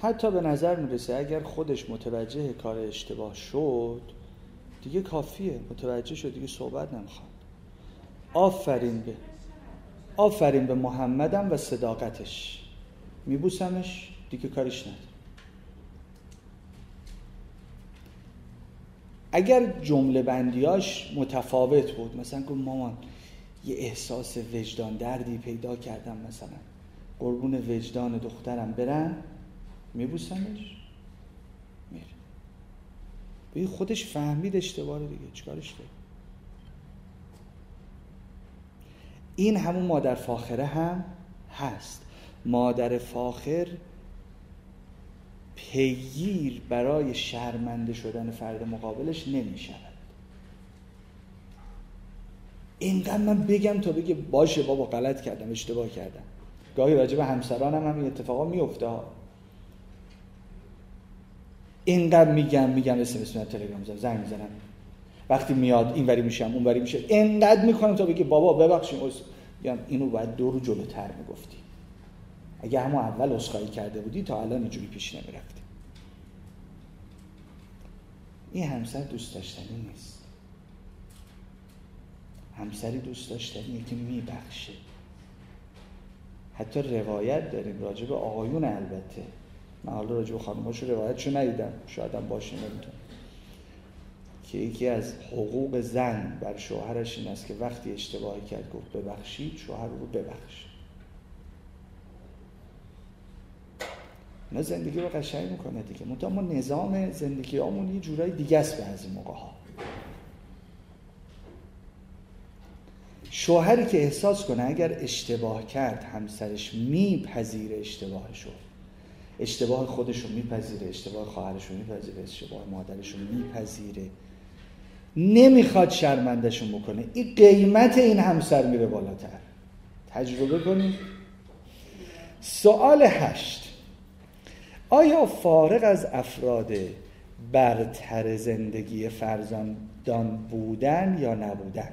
حتی به نظر میرسه اگر خودش متوجه کار اشتباه شد دیگه کافیه، متوجه شد دیگه صحبت نمیخواد. آفرین به محمدم و صداقتش، میبوسمش دیگه کاریش نداره. اگر جمله بندیاش متفاوت بود، مثلا گفت مامان یه احساس وجدان دردی پیدا کردم، مثلا قربون وجدان دخترم برم، میبوسمش میره. ببین خودش فهمید اشتباه دیگه، چیکارش داره؟ این همون مادر فاخره هم هست. مادر فاخر پیگیر برای شرمنده شدن فرد مقابلش نمی شود. اینقدر من بگم تا بگه باشه بابا غلط کردم، اشتباه کردم. گاهی راجع به همسرانم هم این اتفاقا میفته ها. اینقدر میگم اسم تلگرام میذارم، زنگ میزنم، وقتی میاد اینوری میشم اونوری میشه، اینقدر میکنم تا بگه بابا ببخشید، میگم اینو باید 2 رو جلوتر میگفتی. اگه همون اول عذرخواهی کرده بودی تا الان اینجوری پیش نمیرفتی. این همسر دوست داشتنی نیست. همسری دوست داشتنیه که میبخشه. حتی روایت داریم راجع به آقایون، البته من حالا راجع به خانم‌هاشو روایتشو ندیدم، شاید هم باشه نمیدونم، که یکی از حقوق زن بر شوهرش این است که وقتی اشتباهی کرد گفت ببخشید، شوهر رو ببخش. اینا زندگی رو قشنگ میکنه دیگه. منتها ما نظام زندگیامون یه جورایی دیگه است بعضی موقع‌ها. شوهری که احساس کنه اگر اشتباه کرد همسرش میپذیره اشتباهشو، اشتباه خودشو میپذیره، اشتباه خواهرشو میپذیره، اشتباه مادرشو میپذیره، نمیخواد شرمندهشون بکنه، این قیمت این همسر میره بالاتر. تجربه کنید. سوال 8: آیا فارغ از افراد برتر زندگی فرزندان بودن یا نبودن؟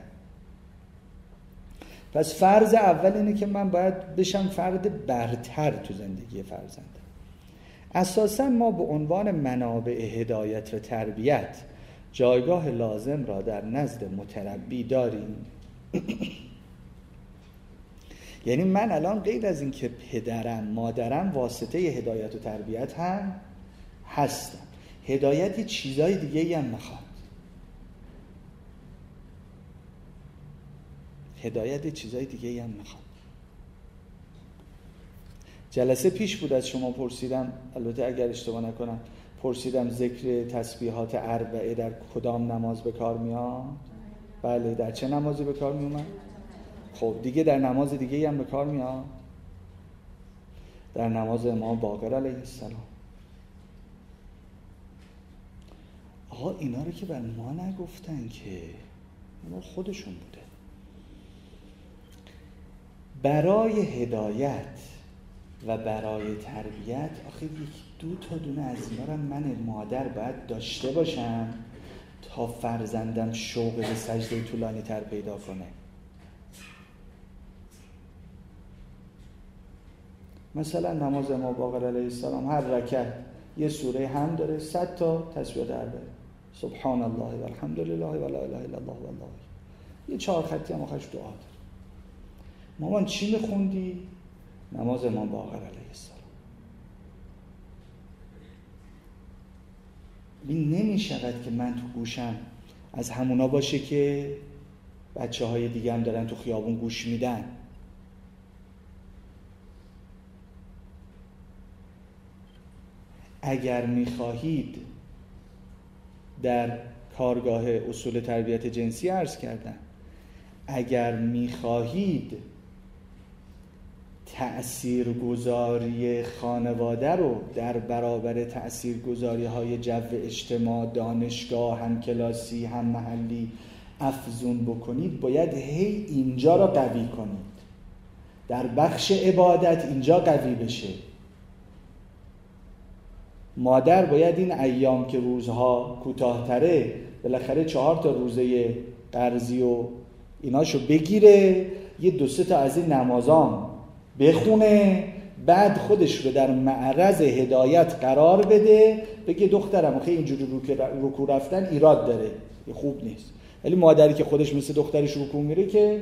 پس فرض اول اینه که من باید بشم فرد برتر تو زندگی فرزندم. اساساً ما به عنوان منابع هدایت و تربیت جایگاه لازم را در نزد متربی داریم. یعنی من الان غیر از این که پدرم، مادرم واسطه هدایت و تربیت هم هستم، هدایت چیزای دیگه‌ای هم میخواد. هدایت چیزای دیگه‌ای هم میخواد. جلسه پیش بود از شما پرسیدم، البته اگر اشتباه نکنم پرسیدم ذکر تسبیحات اربعه در کدام نماز به کار میاد؟ بله، در چه نمازی به کار میومد؟ خب دیگه در نماز دیگه هم به کار میاد؟ در نماز امام باقر علیه السلام. آقا اینا رو که بر ما نگفتن که، ما خودشون بوده. برای هدایت و برای تربیت آخه 1-2 تا دونه از اینا رو من مادر باید داشته باشم تا فرزندم شوق به سجده طولانی تر پیدا کنه. مثلا نماز امام باقر علیه السلام هر رکعت یه سوره هم داره، 100 تا تسبیحات اربعه، سبحان الله و الحمد لله و لا اله الا الله والله، یه 4 خطی هم آخرش دعا داره. مامان چی میخوندی؟ نماز امام باقر علیه السلام. این نمیشود که من تو گوشم از همونا باشه که بچه‌های دیگه هم دارن تو خیابون گوش میدن. اگر میخواهید در کارگاه اصول تربیت جنسی عرض کردم، اگر میخواهید تأثیرگذاری خانواده رو در برابر تأثیرگذاری‌های جو اجتماع، دانشگاه، هم کلاسی، هم محلی افزون بکنید، باید هی اینجا را قوی کنید. در بخش عبادت اینجا قوی بشه. مادر باید این ایام که روزها کوتاه‌تره، بالاخره 4 تا روزه قرضی و ایناشو بگیره، یه 2-3 تا از این نمازام بخونه، بعد خودش رو در معرض هدایت قرار بده، بگه دخترم آخه اینجوری رکوع رفتن ایراد داره، خوب نیست. ولی مادری که خودش مثل دخترش رکوع میره که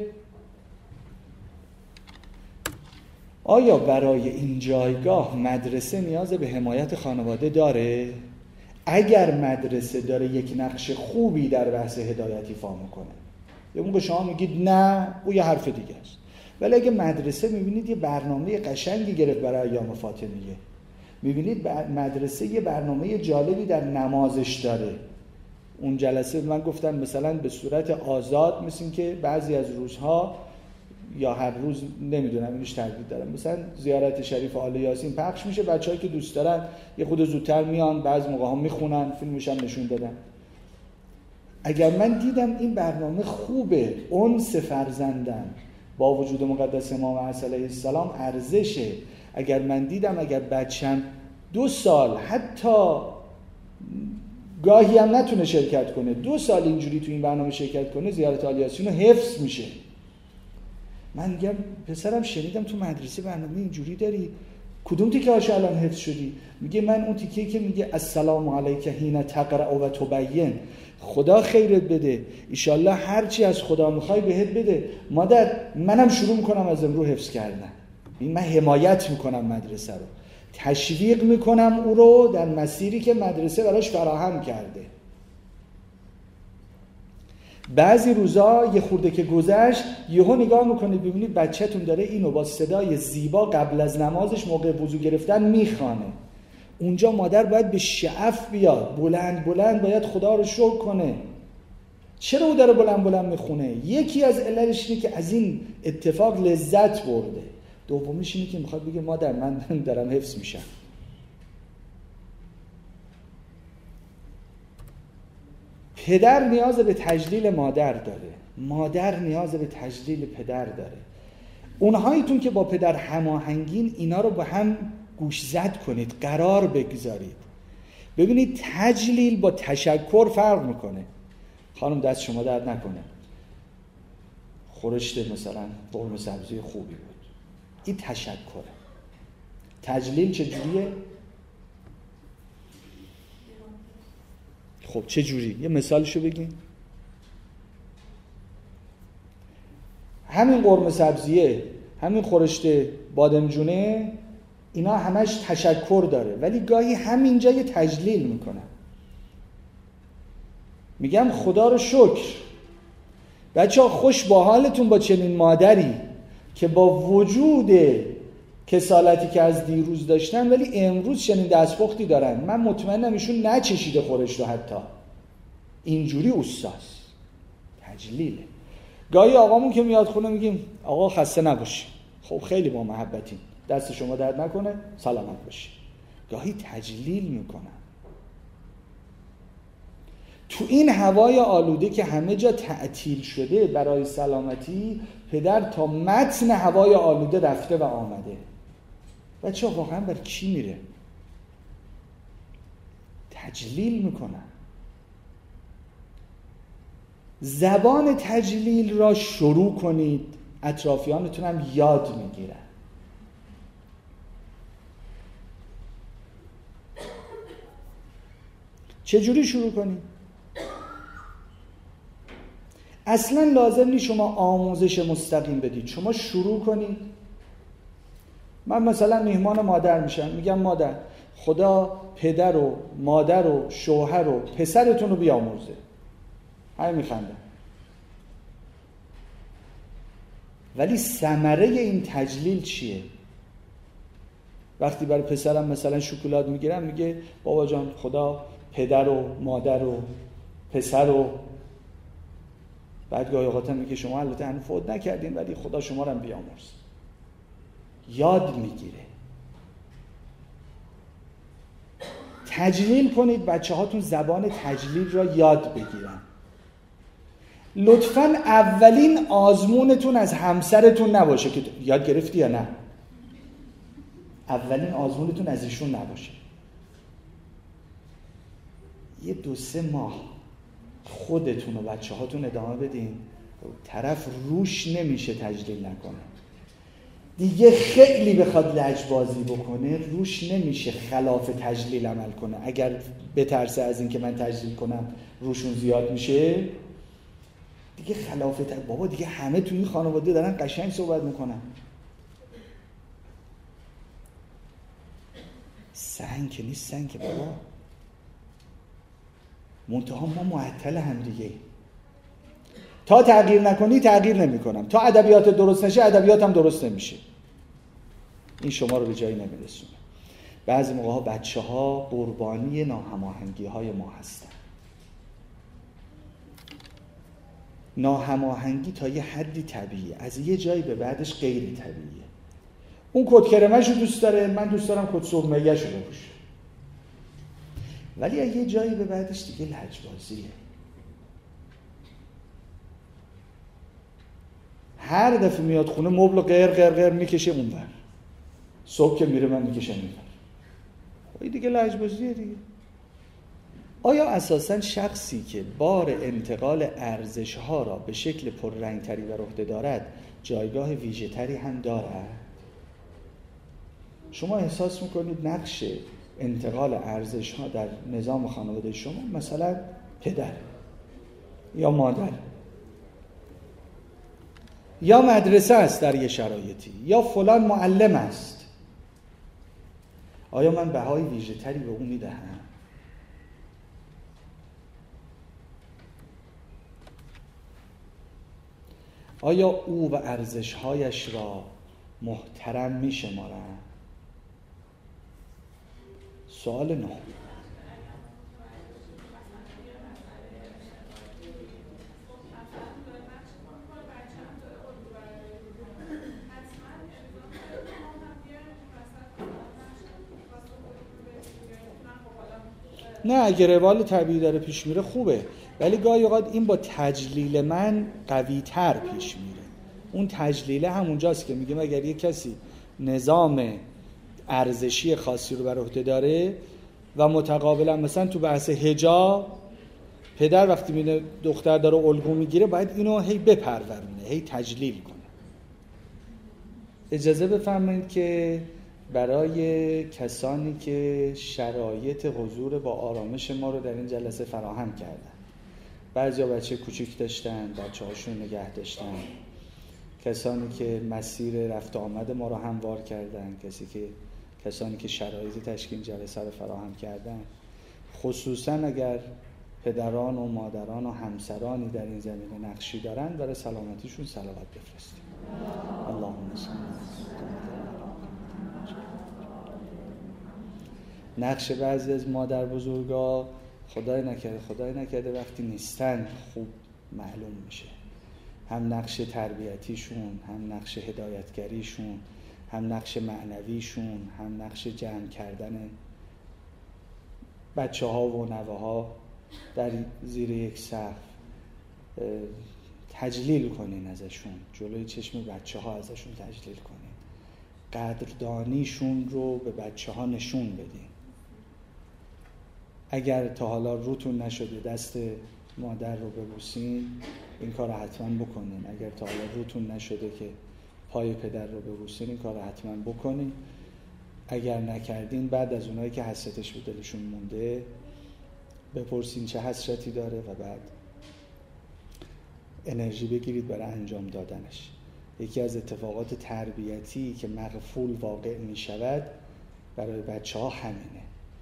آیا برای این جایگاه مدرسه نیاز به حمایت خانواده داره؟ اگر مدرسه داره یک نقش خوبی در بحث هدایت ایفا میکنه، یه موقع شما میگید نه، او یه حرف دیگه است. ولی اگه مدرسه میبینید یه برنامه قشنگی گرفت برای ایام فاطمیه، میبینید مدرسه یه برنامه جالبی در نمازش داره. اون جلسه من گفتم مثلا به صورت آزاد، مثل که بعضی از روزها یا هر روز نمیدونم، اینش تردید دارم، مثلا زیارت شریف آل یاسین پخش میشه، بچه‌هایی که دوست دارن یه خود زودتر میان، بعضی موقع ها میخونن، فیلمش هم نشون دادن. اگر من دیدم این برنامه خوبه، انس فرزندن با وجود مقدس امام علیه السلام ارزشه، اگر من دیدم اگر بچم 2 سال حتی گاهی هم نتونه شرکت کنه، 2 سال اینجوری تو این برنامه شرکت کنه، زیارت آل یاسین رو حفظ میشه. من میگم پسرم شنیدم تو مدرسه برنامه اینجوری داری، کدوم تیکه هاش الان حفظ شدی؟ میگه من اون تیکه‌ای که میگه السلام علیک حین تقرأ و تبین، خدا خیرت بده، ایشالله هرچی از خدا میخوای بهت بده. مادر منم شروع میکنم از امروز حفظ کردن. این من حمایت میکنم مدرسه رو، تشویق میکنم او رو در مسیری که مدرسه براش فراهم کرده. بعضی روزا یه خورده که گذشت، یهو نگاه میکنید ببینید بچه‌تون داره اینو با صدای زیبا قبل از نمازش موقع وضو گرفتن میخوانه. اونجا مادر باید به شعف بیاد، بلند بلند باید خدا رو شکر کنه. چرا او داره بلند بلند میخونه؟ یکی از علتش اینه که از این اتفاق لذت برده. دومیش اینه که میخواد بگه مادر من دارم حفظ میشم. پدر نیاز به تجلیل مادر داره، مادر نیاز به تجلیل پدر داره. اونهاییتون که با پدر هماهنگین، اینا رو با هم گوش زد کنید، قرار بگذارید. ببینید تجلیل با تشکر فرق میکنه. خانم دست شما درد نکنه، خورشت مثلا قرمه سبزی خوبی بود، این تشکره. تجلیل چجوریه؟ خب چه جوری؟ یه مثالشو بگین. همین قرمه سبزیه، همین خورشت بادمجونه، اینا همش تشکر داره، ولی گاهی همینجا یه تجلیل میکنن. میگم خدا رو شکر. بچه‌ها خوش با حالتون با چنین مادری که با وجود کسالتی که از دیروز داشتن ولی امروز چنین دستپختی دارن. من مطمئنم ایشون نچشیده خورشت رو، حتی اینجوری اوستاست. تجلیله. گاهی آقامون که میاد خونه میگیم آقا خسته نباشی، خب خیلی با محبتیم، دست شما درد نکنه، سلامت باشی. گاهی تجلیل میکنن. تو این هوای آلوده که همه جا تعطیل شده برای سلامتی، پدر تا متن هوای آلوده رفته و آمده. بچه واقعا بر چی میره؟ تجلیل میکنن. زبان تجلیل را شروع کنید، اطرافیانتون هم یاد میگیرن. چجوری شروع کنید؟ اصلا لازم نیست شما آموزش مستقیم بدید، شما شروع کنید. من مثلا میهمان مادر میشم، میگم مادر خدا پدر و مادر و شوهر و پسرتون رو بیاموزه. همه میخندن. ولی ثمره این تجلیل چیه؟ وقتی برای پسرم مثلا شکلات میگیرم، میگه بابا جان خدا پدر و مادر و پسر و بعد گاهی اوقات میگه شما البته هنوز فوت نکردین ولی خدا شما رو هم بیامرز. یاد میگیره. تجلیل کنید، بچه هاتون زبان تجلیل را یاد بگیرن. لطفاً اولین آزمونتون از همسرتون نباشه که یاد گرفتی یا نه. اولین آزمونتون از ایشون نباشه. یه 2-3 ماه خودتون و بچه هاتون ادامه بدین، طرف روش نمیشه تجلیل نکنه. دیگه خیلی بخواد لجبازی بکنه روش نمیشه خلاف تجلیل عمل کنه. اگر بترسه از این که من تجلیل کنم روشون زیاد میشه، دیگه خلاف بابا دیگه همه توی این خانواده دارن قشنگ صحبت میکنن. سنگ که نیست، سنگ که بابا منتها ما معطل هم دیگه. تا تغییر نکنی تغییر نمی کنم، تا ادبیات درست نشه ادبیات هم درست نمیشه. این شما رو به جایی نمیرسونه. بعضی موقع ها بچه ها قربانی ناهماهنگی های ما هستن. ناهماهنگی تا یه حدی طبیعیه، از یه جایی به بعدش غیر طبیعیه. اون کت کرمش رو دوست داره، من دوست دارم کت سرمه‌ایش رو بپوشم. ولی یه جایی به بعدش دیگه لجبازیه. هر دفعه میاد خونه مبل غیر غیر غیر میکشه اونور، صبح که میره من میکشم اینور. این دیگه لجبازیه دیگه. آیا اساساً شخصی که بار انتقال ارزش‌ها را به شکل پررنگ‌تری بر عهده دارد جایگاه ویژه‌تری هم دارد؟ شما احساس میکنید نقش انتقال ارزش‌ها در نظام خانواده شما مثلا پدر یا مادر یا مدرسه است در یه شرایطی یا فلان معلم است، آیا من بهای ویژه‌تری به اون میدهم؟ آیا او و ارزش‌هایش را محترم می‌شمارم؟ سوال 9. نه اگه روال طبیعی داره پیش میره خوبه، ولی گاهی اوقات این با تجلیل من قوی تر پیش میره. اون تجلیله همونجاست که میگم اگر یک کسی نظام ارزشی خاصی رو بر عهده داره و متقابلا مثلا تو بحث حجاب پدر وقتی میبینه دختر داره الگو میگیره باید اینو هی بپرورونه، هی تجلیل کنه. اجازه بفرمایید که برای کسانی که شرایط حضور با آرامش ما رو در این جلسه فراهم کردن، بعضیا بچه کوچیک داشتن، بچه‌هاشون نگه داشتن، کسانی که مسیر رفت آمد ما رو هموار کردن، کسانی که شرایط تشکیل جلسه رو فراهم کردن، خصوصا اگر پدران و مادران و همسرانی در این زمینه نقشی دارن، برای سلامتیشون صلوات بفرستیم. اللهم صل. نقش بعضی از مادر بزرگا خدای نکرده وقتی نیستن خوب معلوم میشه. هم نقش تربیتیشون، هم نقش هدایتگریشون، هم نقش معنویشون، هم نقش جمع کردن بچه ها و نوه ها در زیر یک سقف. تجلیل کنین ازشون، جلوی چشم بچه ها ازشون تجلیل کنین، قدردانیشون رو به بچه ها نشون بدین. اگر تا حالا روتون نشده دست مادر رو ببوسین، این کار رو حتما بکنین. اگر تا حالا روتون نشده که پای پدر رو ببوسین، این کار رو حتما بکنین. اگر نکردین، بعد از اونایی که حسرتش به دلشون مونده بپرسین چه حسرتی داره و بعد انرژی بگیرید برای انجام دادنش. یکی از اتفاقات تربیتی که مغفول واقع می شود برای بچه ها همینه.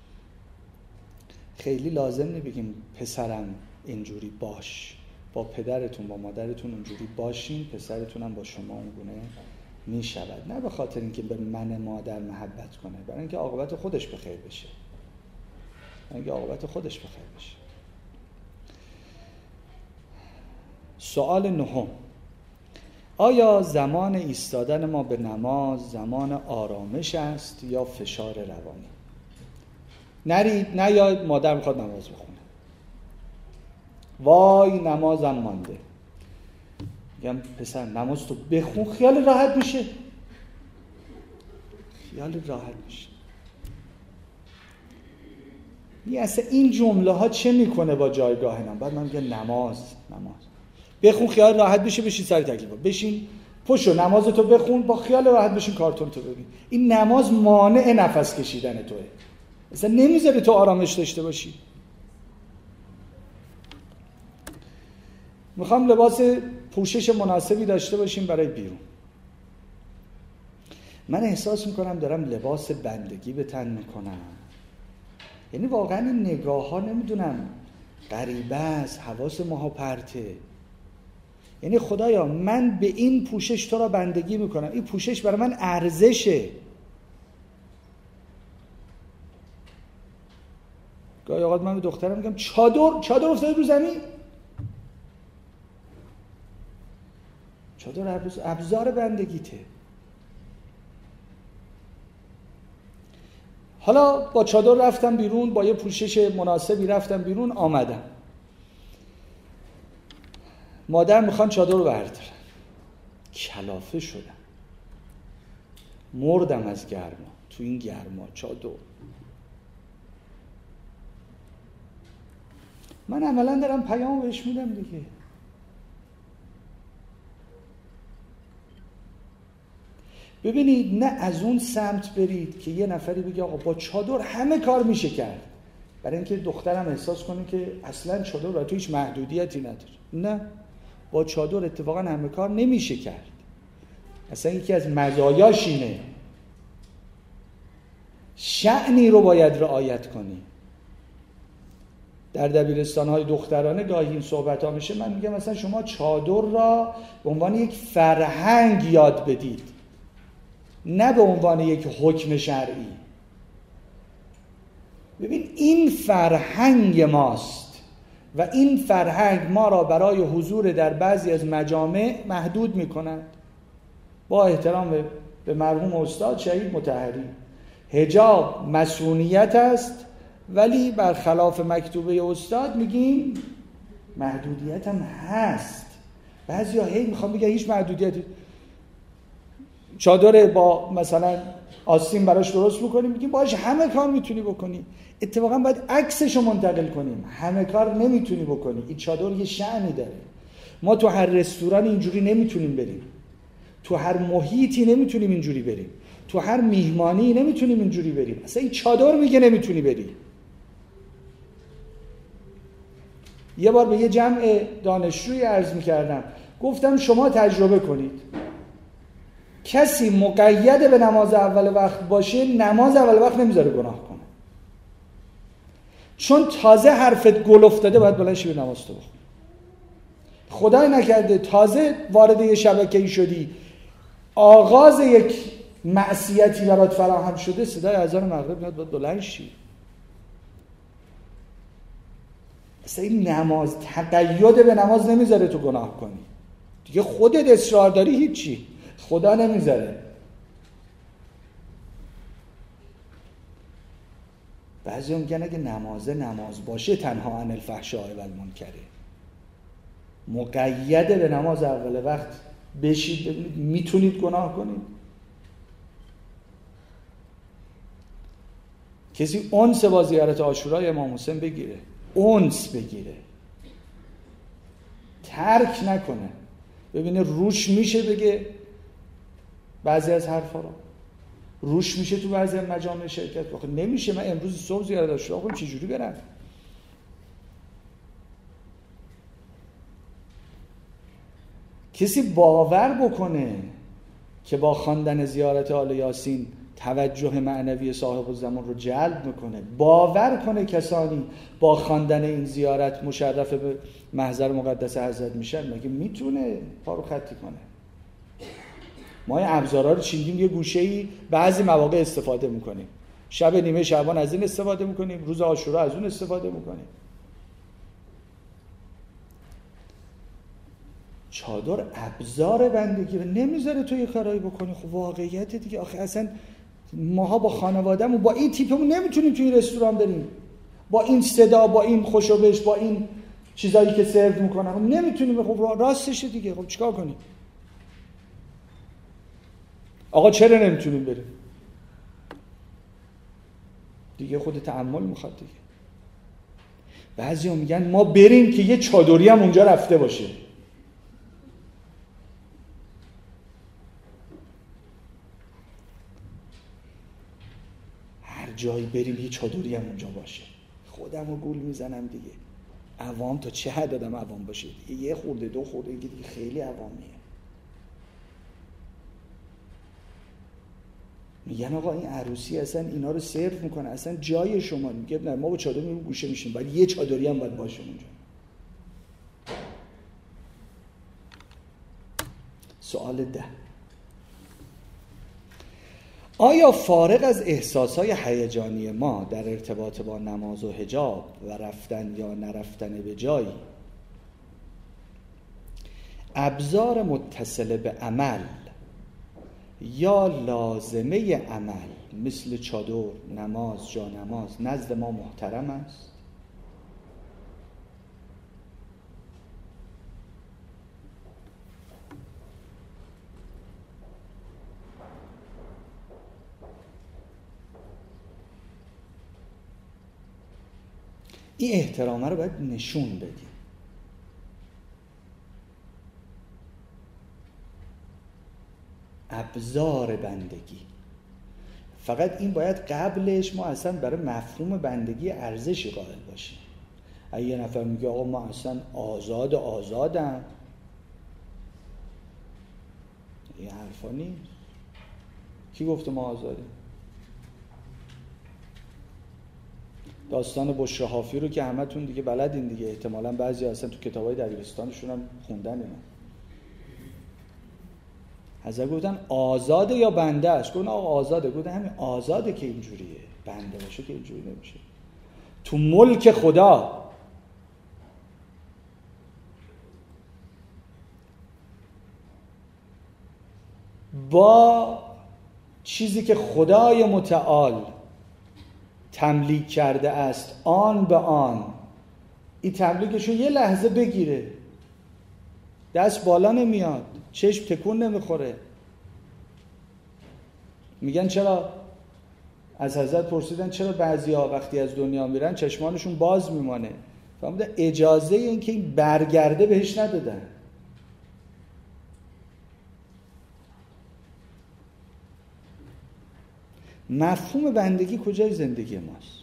خیلی لازم نبگیم پسرم اینجوری باش، با پدرتون با مادرتون اونجوری باشین، پسرتون هم با شما اونگونه می شود. نه به خاطر اینکه به من مادر محبت کنه، برای اینکه عاقبت خودش بخیر بشه. سوال 9. آیا زمان ایستادن ما به نماز زمان آرامش است یا فشار روانی؟ نرید نیاید مادر میخواد نماز بخونه، وای نمازم مانده. میگم پسر نماز تو بخون خیال راحت میشه. اصلا این جمله ها چه میکنه با جایگاه نم؟ بعد من میگم نماز بخون خیال راحت بشه، بشین سر تکلیفا، بشین پشو نمازتو بخون، با خیال راحت بشین کارتون تو ببین. این نماز مانع نفس کشیدن توه، اصلا نمیذاره تو آرامش داشته باشی. میخوام لباس پوشش مناسبی داشته باشیم برای بیرون. من احساس میکنم دارم لباس بندگی به تن میکنم. یعنی واقعا این نگاه ها نمیدونم غریبه است، حواس ماها پرته. یعنی خدایا من به این پوشش تو را بندگی میکنم، این پوشش برای من ارزشه. گاهی اوقات من به دخترم میگم چادر افتاده رو زمین. چادر ابزار بندگیته. حالا با چادر رفتم بیرون، با یه پوشش مناسبی رفتم بیرون، آمدم. مادر میخوان چادر رو بردارن. کلافه شدم، مردم از گرما. تو این گرما چادر. من عملا دارم پیام بهش میدم دیگه. ببینید، نه از اون سمت برید که یه نفری بگه آقا با چادر همه کار میشه کرد، برای اینکه دخترم احساس کنه که اصلا چادر برای تو هیچ محدودیتی نداره. نه، با چادر اتفاقا همه کار نمیشه کرد. اصلا یکی از مزایاش اینه. شأنی رو باید رعایت کنی. در دبیرستان‌های دخترانه گاهی این صحبت‌ها میشه، من میگم مثلا شما چادر را به عنوان یک فرهنگ یاد بدید، نه به عنوان یک حکم شرعی. ببین، این فرهنگ ماست و این فرهنگ ما را برای حضور در بعضی از مجامع محدود می‌کند. با احترام به مرحوم استاد شهید مطهری، حجاب مسئولیت است، ولی برخلاف مکتوبه استاد میگیم محدودیت هم هست. بعضیا هی میخوام بگن هیچ محدودیتی. چادر با مثلا آستین براش درست میکنیم، میگیم باش همه کار میتونی بکنی. اتفاقا باید عکسشو منتقل کنیم. همه کار نمیتونی بکنی. این چادر یه شأنی داره. ما تو هر رستوران اینجوری نمیتونیم بریم، تو هر محیطی نمیتونیم اینجوری بریم، تو هر میهمانی نمیتونیم اینجوری بریم. اصلا این چادر میگه نمیتونی بری. یه بار به یه جمع دانشجویی عرض میکردم، گفتم شما تجربه کنید، کسی مقید به نماز اول وقت باشه، نماز اول وقت نمیذاره گناه کنه، چون تازه حرفت گل افتاده باید بلند شی به نماز تو بخونی. خدای نکرده تازه وارد یه شبکه‌ای شدی، آغاز یک معصیتی برات فراهم شده، صدای اذان مغرب میاد باید بلند شی. اصلا این نماز تقید به نماز نمیذاره تو گناه کنی. دیگه خودت اصرار داری هیچی، خدا نمیذاره. بعضی میگن اگه نماز باشه تنها عن الفحشاء و المنکر، مقید به نماز اول وقت بشید ببینید میتونید گناه کنید. کسی انس با زیارت عاشورای امام حسین بگیره، انس بگیره، ترک نکنه، ببینه روش میشه بگه بعضی از حرفا رو، روش میشه تو بعضی از مجامع شرکت بکنه. نمیشه من امروز صبح زیارت عاشورا کنم چجوری برم؟ کسی باور بکنه که با خواندن زیارت آل یاسین توجه معنوی صاحب الزمان رو جلب میکنه، باور کنه کسانی با خواندن این زیارت مشرف به محضر مقدس حضرت میشن، مگه میتونه پا رو خطی کنه؟ ما این ابزارها رو چیندیم یه گوشه‌ای، بعضی مواقع استفاده میکنیم، شب نیمه شعبان از این استفاده میکنیم، روز عاشورا از اون استفاده میکنیم. چادر ابزار بندگی رو نمیذاره تو یه کارایی بکنی. خب واقعیت دیگه. آخه اصلا ماها با خانواده‌مون با این تیپمون نمیتونیم توی رستوران بریم، با این صدا، با این خوشوبش، با این چیزایی که سرو میکنن خب نمیتونیم. خب راستشه دیگه. خب چیکار کنیم؟ آقا چرا نمیتونیم بریم؟ دیگه خود تأمل میخواد دیگه. بعضیا میگن ما بریم که یه چادری هم اونجا رفته باشه. جایی بریم یه چادری هم اونجا باشه. خودم رو گول میزنم دیگه. عوام تا چه حد آدم عوام باشه؟ یه خورده دو خورده دیگه خیلی عوامیه. میگن آقا این عروسی اصلا اینا رو سرو میکنه، اصلا جای شما. میگه نه ما با چادر میریم گوشه میشیم، باید یه چادری هم باید باشه اونجا. سوال 10: آیا فارغ از احساسهای هیجانی ما در ارتباط با نماز و حجاب و رفتن یا نرفتن به جایی، ابزار متصل به عمل یا لازمه عمل مثل چادر، نماز، جانماز نزد ما محترم است؟ این احترامه رو باید نشون بدیم. ابزار بندگی، فقط این باید قبلش ما اصلا برای مفهوم بندگی ارزشی قائل باشیم. اگه یه نفر میگه آقا ما اصلا آزادم، این حرفا نیست. کی گفته ما آزادیم؟ داستان بشرا حافی رو که همتون دیگه بلدین دیگه، احتمالاً بعضی اصلا تو کتابای دبیرستانشون هم خوندن اینا. حضرت گفتن آزاده یا بنده است؟ گفتن آقا آزاده. گفتن همین آزاده که اینجوریه، بنده باشه که اینجوری نمیشه. تو ملک خدا با چیزی که خدای متعال تملیک کرده است آن به آن، این تملیکشو یه لحظه بگیره، دست بالا نمیاد، چشم تکون نمیخوره. میگن چرا، از حضرت پرسیدن چرا بعضیا وقتی از دنیا میرن چشمانشون باز میمانه؟ فرمودن اجازه این که این برگرده بهش ندادن. مفهوم بندگی کجای زندگی ماست؟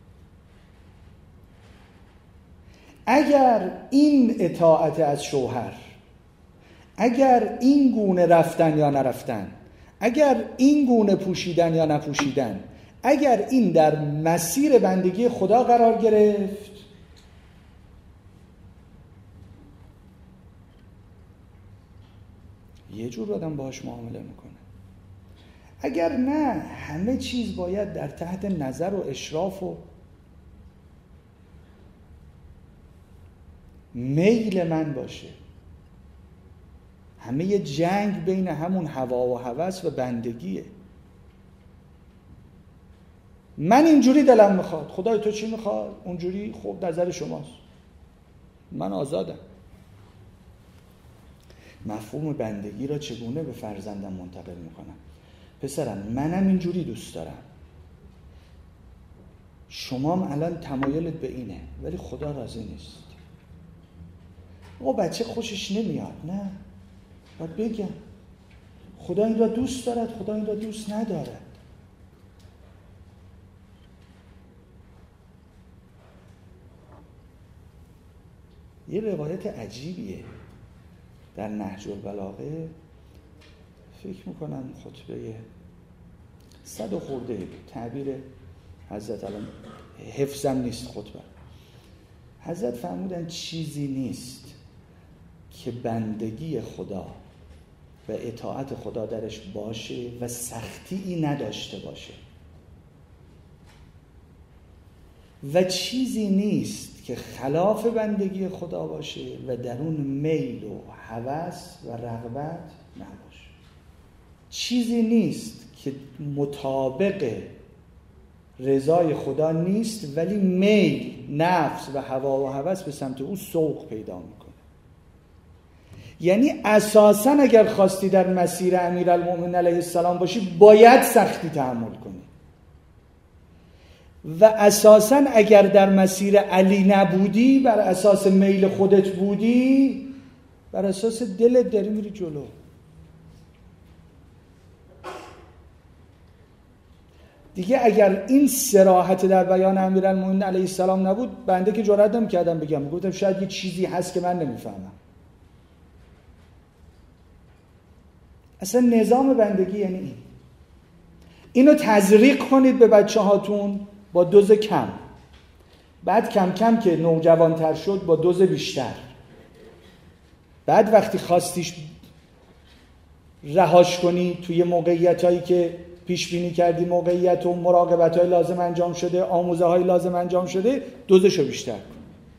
اگر این اطاعت از شوهر، اگر این گونه رفتن یا نرفتن، اگر این گونه پوشیدن یا نپوشیدن، اگر این در مسیر بندگی خدا قرار گرفت، یه جور آدم باهاش معامله میکنه. اگر نه، همه چیز باید در تحت نظر و اشراف و میل من باشه. همه یه جنگ بین همون هوا و هوس و بندگیه. من اینجوری دلم میخواد، خدای تو چی میخواد؟ اونجوری. خب نظر شماست، من آزادم. مفهوم بندگی را چگونه به فرزندم منتقل میکنم؟ پسرم منم اینجوری دوست دارم، شما هم الان تمایلت به اینه ولی خدا راضی نیست. او بچه خوشش نمیاد، نه، باید بگم خدا این را دوست دارد، خدا این را دوست ندارد. یه روایت عجیبیه در نهج البلاغه، فکر میکنم خطبه 100 و خورده تعبیر حضرت، الان حفظم نیست خطبه. حضرت فرمودن چیزی نیست که بندگی خدا و اطاعت خدا درش باشه و سختی نداشته باشه، و چیزی نیست که خلاف بندگی خدا باشه و در اون میل و هوس و رغبت نباشه. چیزی نیست که مطابق رضای خدا نیست ولی میل، نفس و هوا و هوس به سمت او سوق پیدا میکنه. یعنی اساساً اگر خواستی در مسیر امیرالمؤمنین علیه السلام باشی باید سختی تحمل کنی، و اساساً اگر در مسیر علی نبودی، بر اساس میل خودت بودی، بر اساس دلت داری میری جلو. دیگه اگر این صراحت در بیان امیرالمومنین علیه السلام نبود، بنده که جرئت نمی‌کردم بگم، گفتم شاید یه چیزی هست که من نمیفهمم. اصلا نظام بندگی یعنی این. اینو تزریق کنید به بچه هاتون با دوز کم، بعد کم کم که نوجوانتر شد با دوز بیشتر، بعد وقتی خواستیش رهاش کنی توی موقعیتایی که پیش بینی کردی، موقعیت و مراقبت‌های لازم انجام شده، آموزه‌های لازم انجام شده، دوزشو بیشتر کن.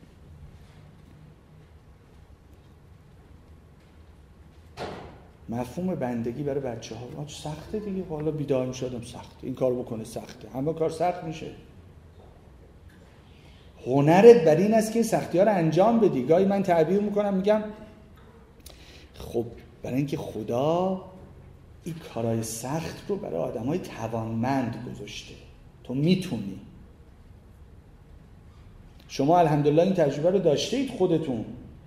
مفهوم بندگی برای بچه‌ها سخته دیگه. حالا بیدار می‌شدم سخته، این کار بکنه سخته، همه کار سخت میشه. هنرت بر این است که سختی‌ها رو انجام بدی. گاهی من تعبیر میکنم میگم خب برای اینکه خدا این کارهای سخت رو برای آدمای توانمند گذاشته، تو میتونی. شما الحمدلله این تجربه رو داشتید خودتون.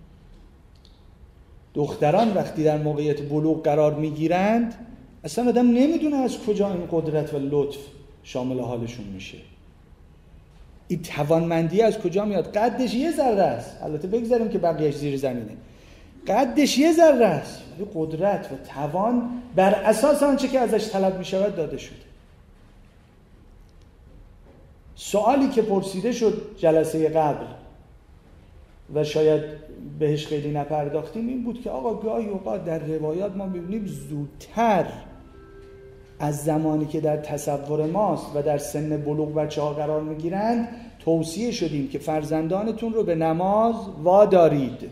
دختران وقتی در موقعیت بلوغ قرار میگیرند اصلا آدم نمیدونه از کجا این قدرت و لطف شامل حالشون میشه. این توانمندی از کجا میاد؟ قدش یه ذره است، البته بگذاریم که بقیه‌اش زیر زمینه، قدش یه ذره است، ولی قدرت و توان بر اساس آنچه که ازش طلب میشود داده شده. سوالی که پرسیده شد جلسه قبل و شاید بهش خیلی نپرداختیم این بود که آقا گاهی اوقات در روایات ما می‌بینیم زودتر از زمانی که در تصور ماست و در سن بلوغ بچه‌ها قرار می‌گیرند توصیه شدیم که فرزندانتون رو به نماز وادارید.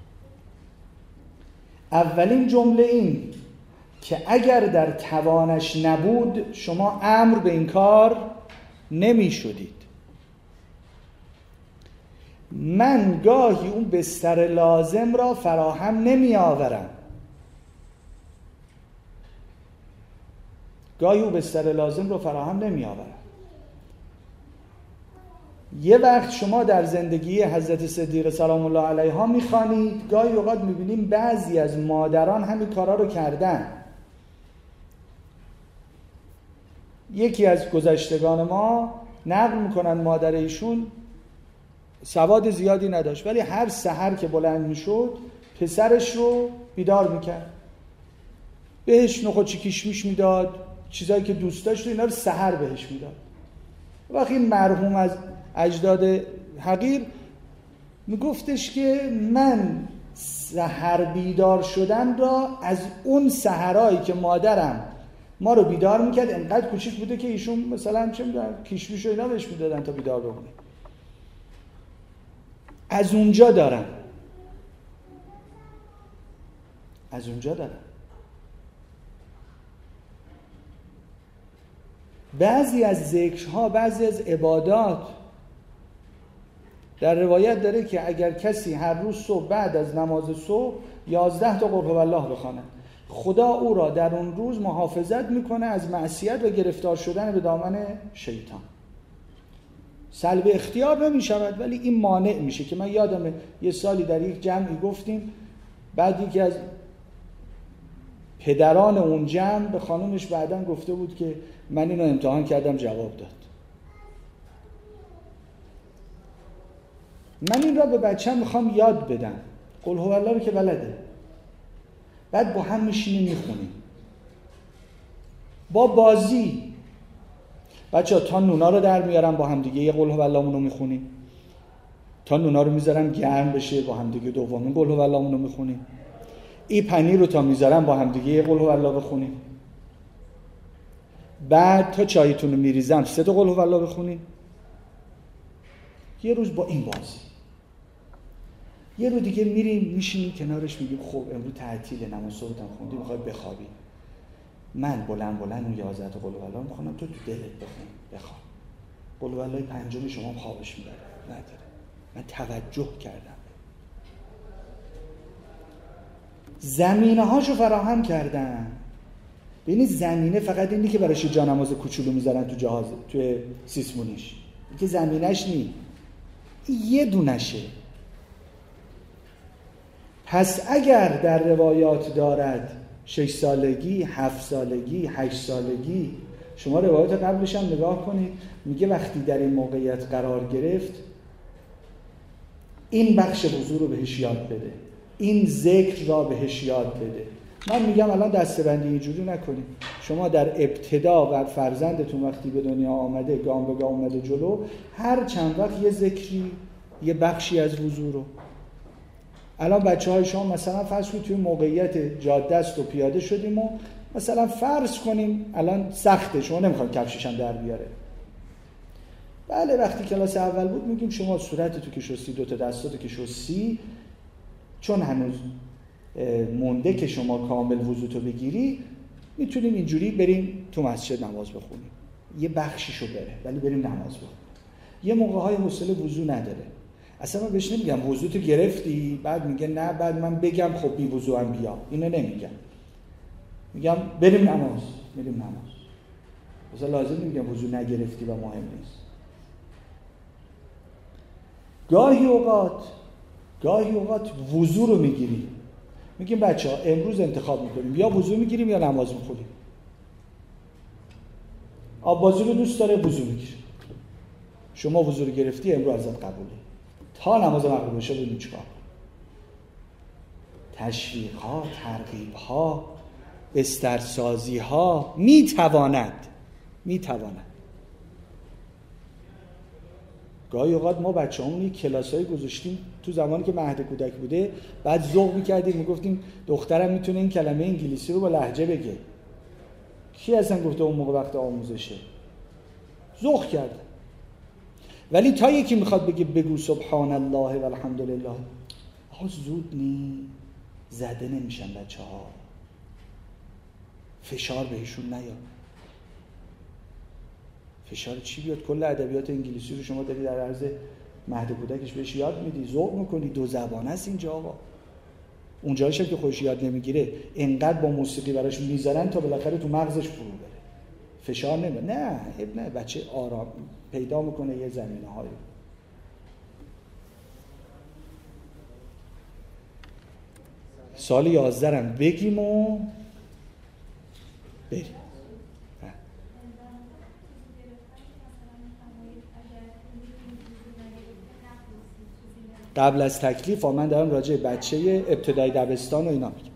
اولین جمله این که اگر در توانش نبود شما امر به این کار نمی شدید. من گاهی اون بستر لازم را فراهم نمی آورم. گاهی اون بستر لازم را فراهم نمی آورم. یه وقت شما در زندگی حضرت صدیقه سلام الله علیها میخوانید، گاهی اوقات میبینیم بعضی از مادران همین کارا رو کردن. یکی از گذشتگان ما نقل میکنن مادر ایشون سواد زیادی نداشت ولی هر سحر که بلند میشد پسرش رو بیدار میکرد، بهش نخودچی کشمیش میداد، چیزایی که دوست داشت اینا رو سحر بهش میداد. وقتی مرحوم از اجداد حقیر میگفتش که من سحر بیدار شدن را از اون سحرایی که مادرم ما رو بیدار میکرد، انقدر کوچیک بوده که ایشون مثلا چه میدونم کشمیش و اینا بهش میدادن تا بیدار بمونه، از اونجا دارم. بعضی از ذکرها، بعضی از عبادات در روایت داره که اگر کسی هر روز صبح بعد از نماز صبح 11 تا قل هوالله بخواند، خدا او را در اون روز محافظت میکنه از معصیت و گرفتار شدن به دامن شیطان. سلب اختیار نمیشود ولی این مانع میشه. که من یادمه یه سالی در یک جمعی گفتیم، بعد یکی از پدران اون جمع به خانومش بعداً گفته بود که من اینو امتحان کردم جواب داد. من این را به بچه‌م میخوام یاد بدم، قل هو الله رو که بلده، بعد با هم میشینیم میخونیم با بازی. بچه‌ها تا نونا رو در میارم با هم دیگه یه قل هو اللهمون رو میخونیم، تا نونا رو میذارم گرم بشه با هم دیگه دومین قل هو اللهمون رو میخونیم، این پنیر رو تا میذارم با هم دیگه یه قل هو الله بخونیم، بعد تا چایتون رو میریزم 3 تا قل هو الله بخونیم. یه روز با این بازی، یه رو دیگه میریم میشینیم کنارش میگیم خب امروز تعطیل نماز صبحتم خوندی میخوای بخوابی، من بلند اون 11 تا قل هو الله میخونم، تو دلت بخون بخواب. قل هو الله پنجم شما خوابش میبره نداره، من توجه کردم، زمینه هاشو فراهم کردم. ببینید زمینه فقط اینی که براش جانماز کوچولو میذارن تو جهاز تو سیسمونیش، این که زمینش نی، یه دونشه. پس اگر در روایات دارد 6 سالگی، 7 سالگی، 8 سالگی شما روایت قبلش هم نگاه کنید، میگه وقتی در این موقعیت قرار گرفت این بخش وضو رو بهش یاد بده، این ذکر را بهش یاد بده. من میگم الان دسته‌بندی اینجوری نکنید. شما در ابتدا و فرزندتون وقتی به دنیا آمده، گام به گام اومده جلو، هر چند وقت یه ذکری، یه بخشی از وضو رو. الان بچه‌های شما مثلا فرض کنید توی موقعیت جاده است و پیاده شدیم و مثلا فرض کنیم الان سخته، شما نمیخواید کفشش هم در بیاره. بله وقتی کلاس اول بود میگیم شما صورتتو که شستی، دو تا دستاتو که شستی، چون هنوز مونده که شما کامل وضوتو بگیری، میتونیم اینجوری بریم تو مسجد نماز بخونیم، یه بخشیشو بره، ولی بریم نماز بخونیم. یه موقع‌های حوصله وضو نداره، اصلا من بهش نمیگم وضوتو گرفتی، بعد میگه نه، بعد من بگم خب بی وضو هم بیا، اینو نمیگم، میگم بریم نماز، میریم نماز. مثلا لازم نمیگم وضو نگرفتی و مهم نیست. گاهی اوقات وضو رو میگیری، میگیم بچه‌ها امروز انتخاب میکنیم یا وضو میگیریم یا نماز میخونیم. آبازی رو دوست داره، وضو میگیره. شما وضو رو گرفتی، امروز ازت قبوله، تا نماز مغرب بشه ببین چیکار. تشویق‌ها، ترغیب‌ها، بسترسازی‌ها میتواند. گاهی اوقات ما بچه‌هامون کلاسای گذاشتیم تو زمانی که مهد کودک بوده، بعد ذوق می‌کردیم، میگفتیم دخترم میتونه این کلمه انگلیسی رو با لهجه بگه. کی اصلا گفته اون موقع وقت آموزشه؟ ذوق کرد. ولی تا یکی میخواد بگه بگو سبحان الله و الحمدلله، آقا زود نی، زده نمیشن بچه‌ها، فشار بهشون نیاد. فشار چی بیاد؟ کل ادبیات انگلیسی رو شما داری در عرض مهد کودکش بهش یاد میدی، ذوق میکنی، دو زبان است اینجا آقا. اونجایش هم که خودش یاد نمیگیره، انقدر با موسیقی براش میذارن تا بالاخره تو مغزش فرو بره، فشار نمیاد. نه بچه آرام پیدا میکنه یه زمینه‌هایی. سال 11 هم بگیم و بریم. قبل از تکلیف من دارم راجع بچه ابتدایی دبستان و اینا میگم.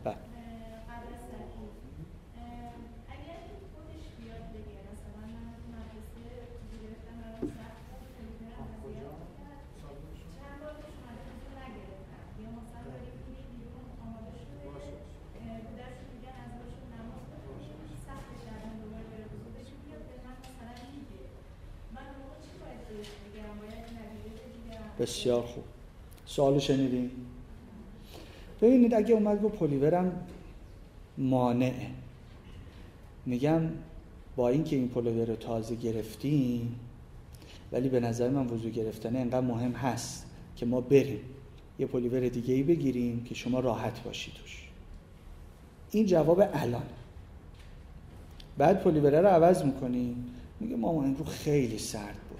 بسیار خوب. سوالو شنیدین؟ ببینید اگه اومد گفت پلیورم مانعه، میگم با اینکه این پلیور رو تازه گرفتیم، ولی به نظر من وضو گرفتن اینقدر مهم هست که ما بریم یه پلیور دیگه ای بگیریم که شما راحت باشی توش. این جواب الان. بعد پلیور رو عوض میکنیم، میگه مامان امروز خیلی سرد بود.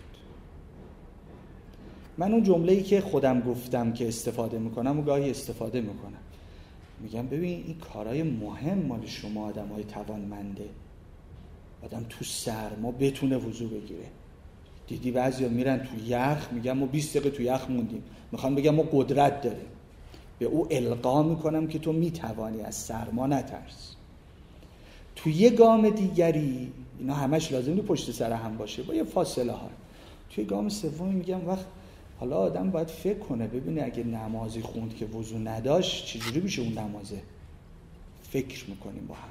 من اون جمله‌ای که خودم گفتم که استفاده میکنم و گاهی استفاده میکنم، میگم ببین این کارهای مهم مال شما آدمای توانمنده. آدم تو سرما بتونه وضو بگیره. دیدی بعضیا میرن تو یخ، میگم ما 20 دقیقه تو یخ موندیم، میخوام بگم ما قدرت داریم. به او القا میکنم که تو میتوانی، از سرما نترس. تو یه گام دیگری، اینا همش لازم پشت سر هم باشه با یه فاصله ها. توی گام سومی میگم وقت حالا آدم باید فکر کنه، ببینه اگه نمازی خوند که وضو نداشت چجوری میشه اون نمازه. فکر میکنیم با هم.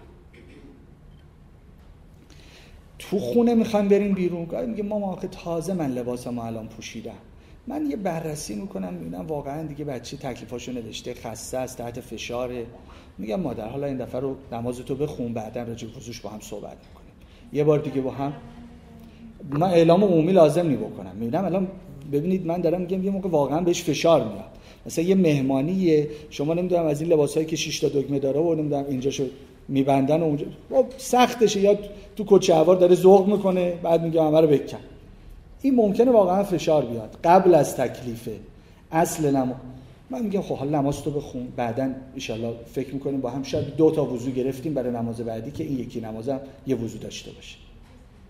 تو خونه میخوایم بریم بیرون، گاهی میگه مامان آخه تازه من لباسمو الان پوشیدم. من یه بررسی میکنم میبینم واقعا دیگه بچه تکلیفاشو نداشته، خسته است، تحت فشاره. میگم مادر حالا این دفعه رو نمازتو بخون، بعدا راجع به وضوش با هم صحبت میکنیم. یه بار دیگه با هم من اعلام عمومی لازم نی بکنم. میبینم الان ببینید من دارم میگم یه موقع واقعا بهش فشار میاد. مثلا یه مهمانیه، شما نمیدونم از این لباسایی که 6 تا دکمه داره و نمیدونم اینجاشو میبندن و اونجا سختشه، یا تو کوچه هوار داره ذوق میکنه، بعد میگه همه رو بکن. این ممکنه واقعا فشار بیاد قبل از تکلیفه. اصل نماز من میگم خب حالا نمازتو بخون، بعداً ان شاءالله فکر میکنیم با هم شاید 2 تا وضو گرفتیم برای نماز بعدی که این یکی نمازم یه وضو داشته باشه.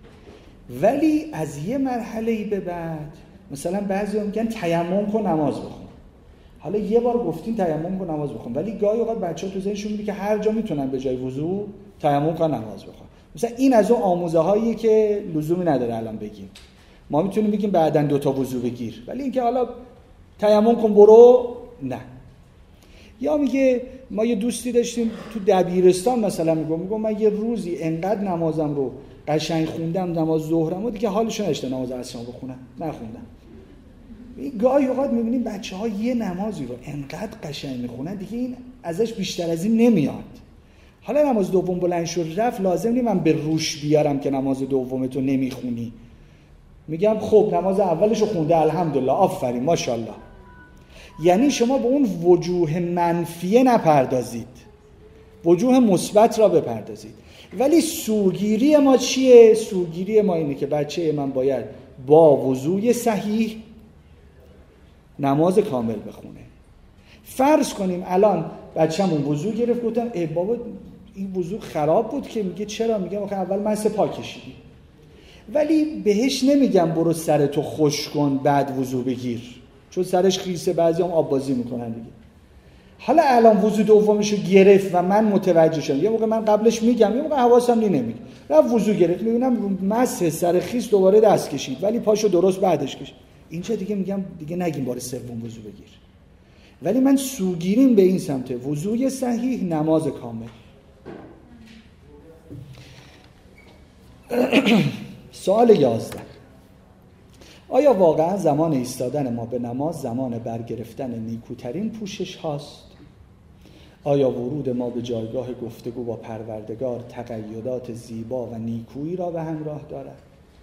ولی از یه مرحله‌ای به بعد مثلا بعضی‌ها میگن تیمم کن نماز بخون. حالا یه بار گفتین تیمم کن نماز بخون، ولی گاهی اوقات بچه‌ها تو ذهنشون میاد که هر جا میتونن به جای وضو تیمم کن نماز بخون. مثلا این از اون آموزه‌هایی که لزومی نداره الان بگیم. ما میتونیم بگیم بعداً 2 تا وضو بگیر، ولی اینکه حالا تیمم کن برو نه. یا میگه ما یه دوستی داشتیم تو دبیرستان مثلا میگم من یه روزی انقدر نمازم رو قشنگ خوندم، نماز ظهرم و دیگه حالش نشد نماز عصرم بخونم، نخوندم. گاهی اوقات میبینیم بچه‌ها یه نمازی رو انقدر قشنگ میخونن دیگه این ازش بیشتر از این نمیاد. حالا نماز دوم بلند شد رفت، لازم نیست من به روش بیارم که نماز دومتو نمیخونی. میگم خب نماز اولشو خونده الحمدلله آفرین ماشاءالله. یعنی شما به اون وجوه منفیه نپردازید، وجوه مثبت را بپردازید. ولی سوگیری ما چیه؟ سوگیری ما اینه که بچه من باید با وضوی صحیح نماز کامل بخونه. فرض کنیم الان بچه‌مون وضو گرفت، گفتم ای بابا این وضو خراب بود که. میگه چرا؟ میگم آخه اول من پا کشیدی. ولی بهش نمیگم برو سرتو خوش کن بعد وضو بگیر، چون سرش خیسه، بعضیام آب بازی میکنن دیگه. حالا الان وضو دومشو گرفت و من متوجه شدم، یه موقع من قبلش میگم، یه موقع حواسم نمیاد، رفت وضو گرفت، میبینم مسح سر خیس دوباره دست کشید ولی پاشو درست بعدش کشید. اینجا دیگه میگم دیگه نگیم بار سوم وضو بگیر. ولی من سوگیریم به این سمت، وضوی صحیح نماز کامل. سوال 11: آیا واقعا زمان ایستادن ما به نماز زمان برگرفتن نیکوترین پوشش هاست؟ آیا ورود ما به جایگاه گفتگو با پروردگار تقیدات زیبا و نیکویی را به همراه دارد؟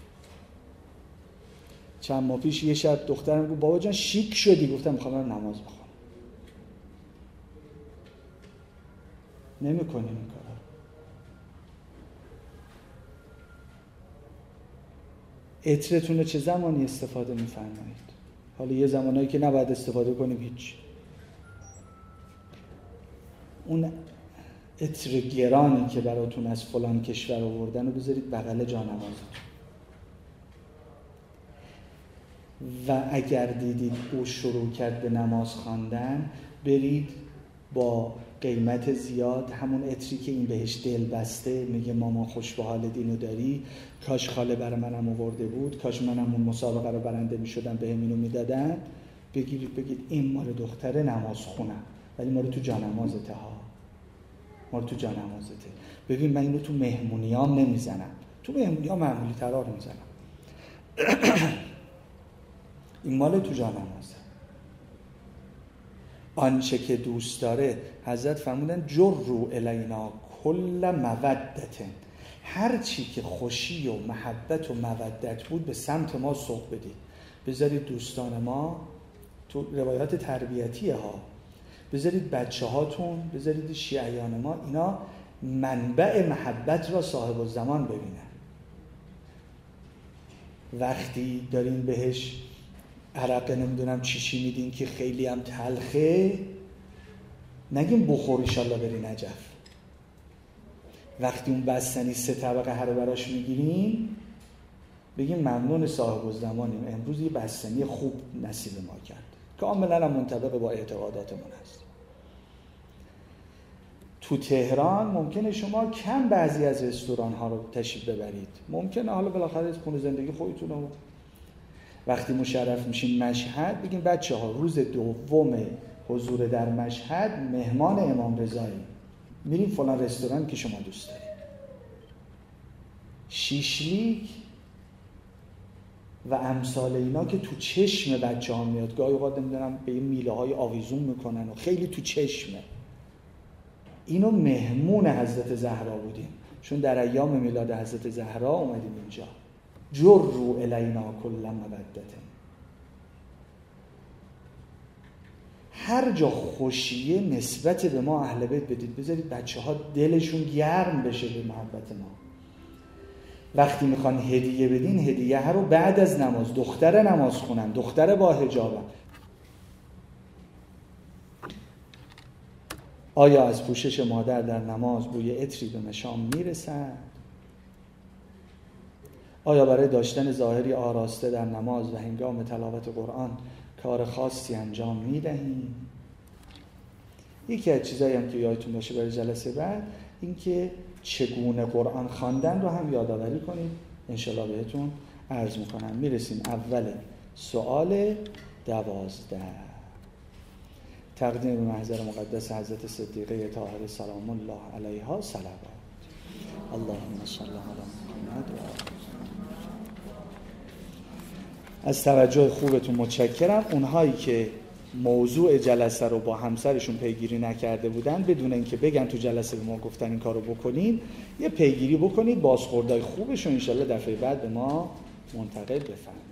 چند ماه پیش یه شب دخترم گفت بابا جان شیک شدی. گفتم میخوام نماز بخونم. نمی‌کنیم این کارا. عطرتون رو چه زمانی استفاده می‌فرمایید؟ حالا یه زمانایی که نباید استفاده کنیم هیچ. اون عطر گرانی که براتون از فلان کشور آوردن رو بذارید بغل جانمازتون. و اگر دیدید او شروع کرد به نماز خواندن، برید با قیمت زیاد همون عطری که این بهش دل بسته، میگه مامان خوش به حال دینو داری، کاش خاله برای منم آورده بود، کاش منم اون مسابقه رو برنده میشدم بهم اینو میدادن، بگیرید بگید این مال دختر نماز خونم، ولی ما رو تو جانمازته ها، ما رو تو جانمازته. ببین من اینو تو مهمونیام نمیزنم، تو مهمونیام معمولی ترا رو میزنم. این مال تو جانمازه. آنچه که دوست داره، حضرت فرمودن جروا الینا کل مودت، هر چی که خوشی و محبت و مودت بود به سمت ما سوق بدید. بذارید دوستان ما، تو روایات تربیتیه ها، بذارید بچه هاتون، بذارید شیعیان ما، اینا منبع محبت را صاحب الزمان ببینن. وقتی دارین بهش عرقه نمیدونم چی میدین که خیلی هم تلخه، نگیم بخور ایشالله بری نجف. وقتی اون بستنی 3 طبقه هر رو براش میگیریم، بگیم ممنون صاحب الزمانیم، امروز یه بستنی خوب نصیب ما کرد. کاملا هم منطبق با اعتقاداتمون هست. تو تهران ممکنه شما کم بعضی از رستوران ها رو تشریف ببرید، ممکنه حالا بالاخره از خونه زندگی خودتون رو وقتی مشرف میشین مشهد، بگین بچه ها روز دوم حضور در مشهد مهمان امام رضایی، میریم فلان رستوران که شما دوست دارید. شیشلیک و امثال اینا که تو چشم بچه ها میاد، گاهی اوقات نمیدونم به این میله های آویزون میکنن و خیلی تو چشمه. اینو مهمون حضرت زهرا بودیم، چون در ایام میلاد حضرت زهرا اومدیم اینجا. جروا الینا کل مودت، هر جا خوشیه نسبت به ما اهل بیت بدید، بذارید بچه ها دلشون گرم بشه به محبت ما. وقتی میخوان هدیه بدین، هدیه رو بعد از نماز، دختر نماز خونن، دختر با حجابن. آیا از پوشش مادر در نماز بوی عطری به مشام میرسد؟ آیا برای داشتن ظاهری آراسته در نماز و هنگام تلاوت قرآن کار خاصی انجام میدهیم؟ یکی از چیزایی هم که یادتون باشه برای جلسه بعد این که چگونه قرآن خواندن رو هم یادآوری کنیم، انشالله بهتون عرض میکنم. میرسیم اول سوال 12. تقدیم به محضر مقدس حضرت صدیقه طاهره سلام الله علیها صلوات. اللهم صل علی محمد و آله. از توجه خوبتون متشکرم. اونهایی که موضوع جلسه رو با همسرشون پیگیری نکرده بودن، بدون اینکه بگن تو جلسه به ما گفتن این کارو بکنین، یه پیگیری بکنید، بازخوردهای خوبش رو انشالله دفعه بعد به ما منتقل بفرمایید.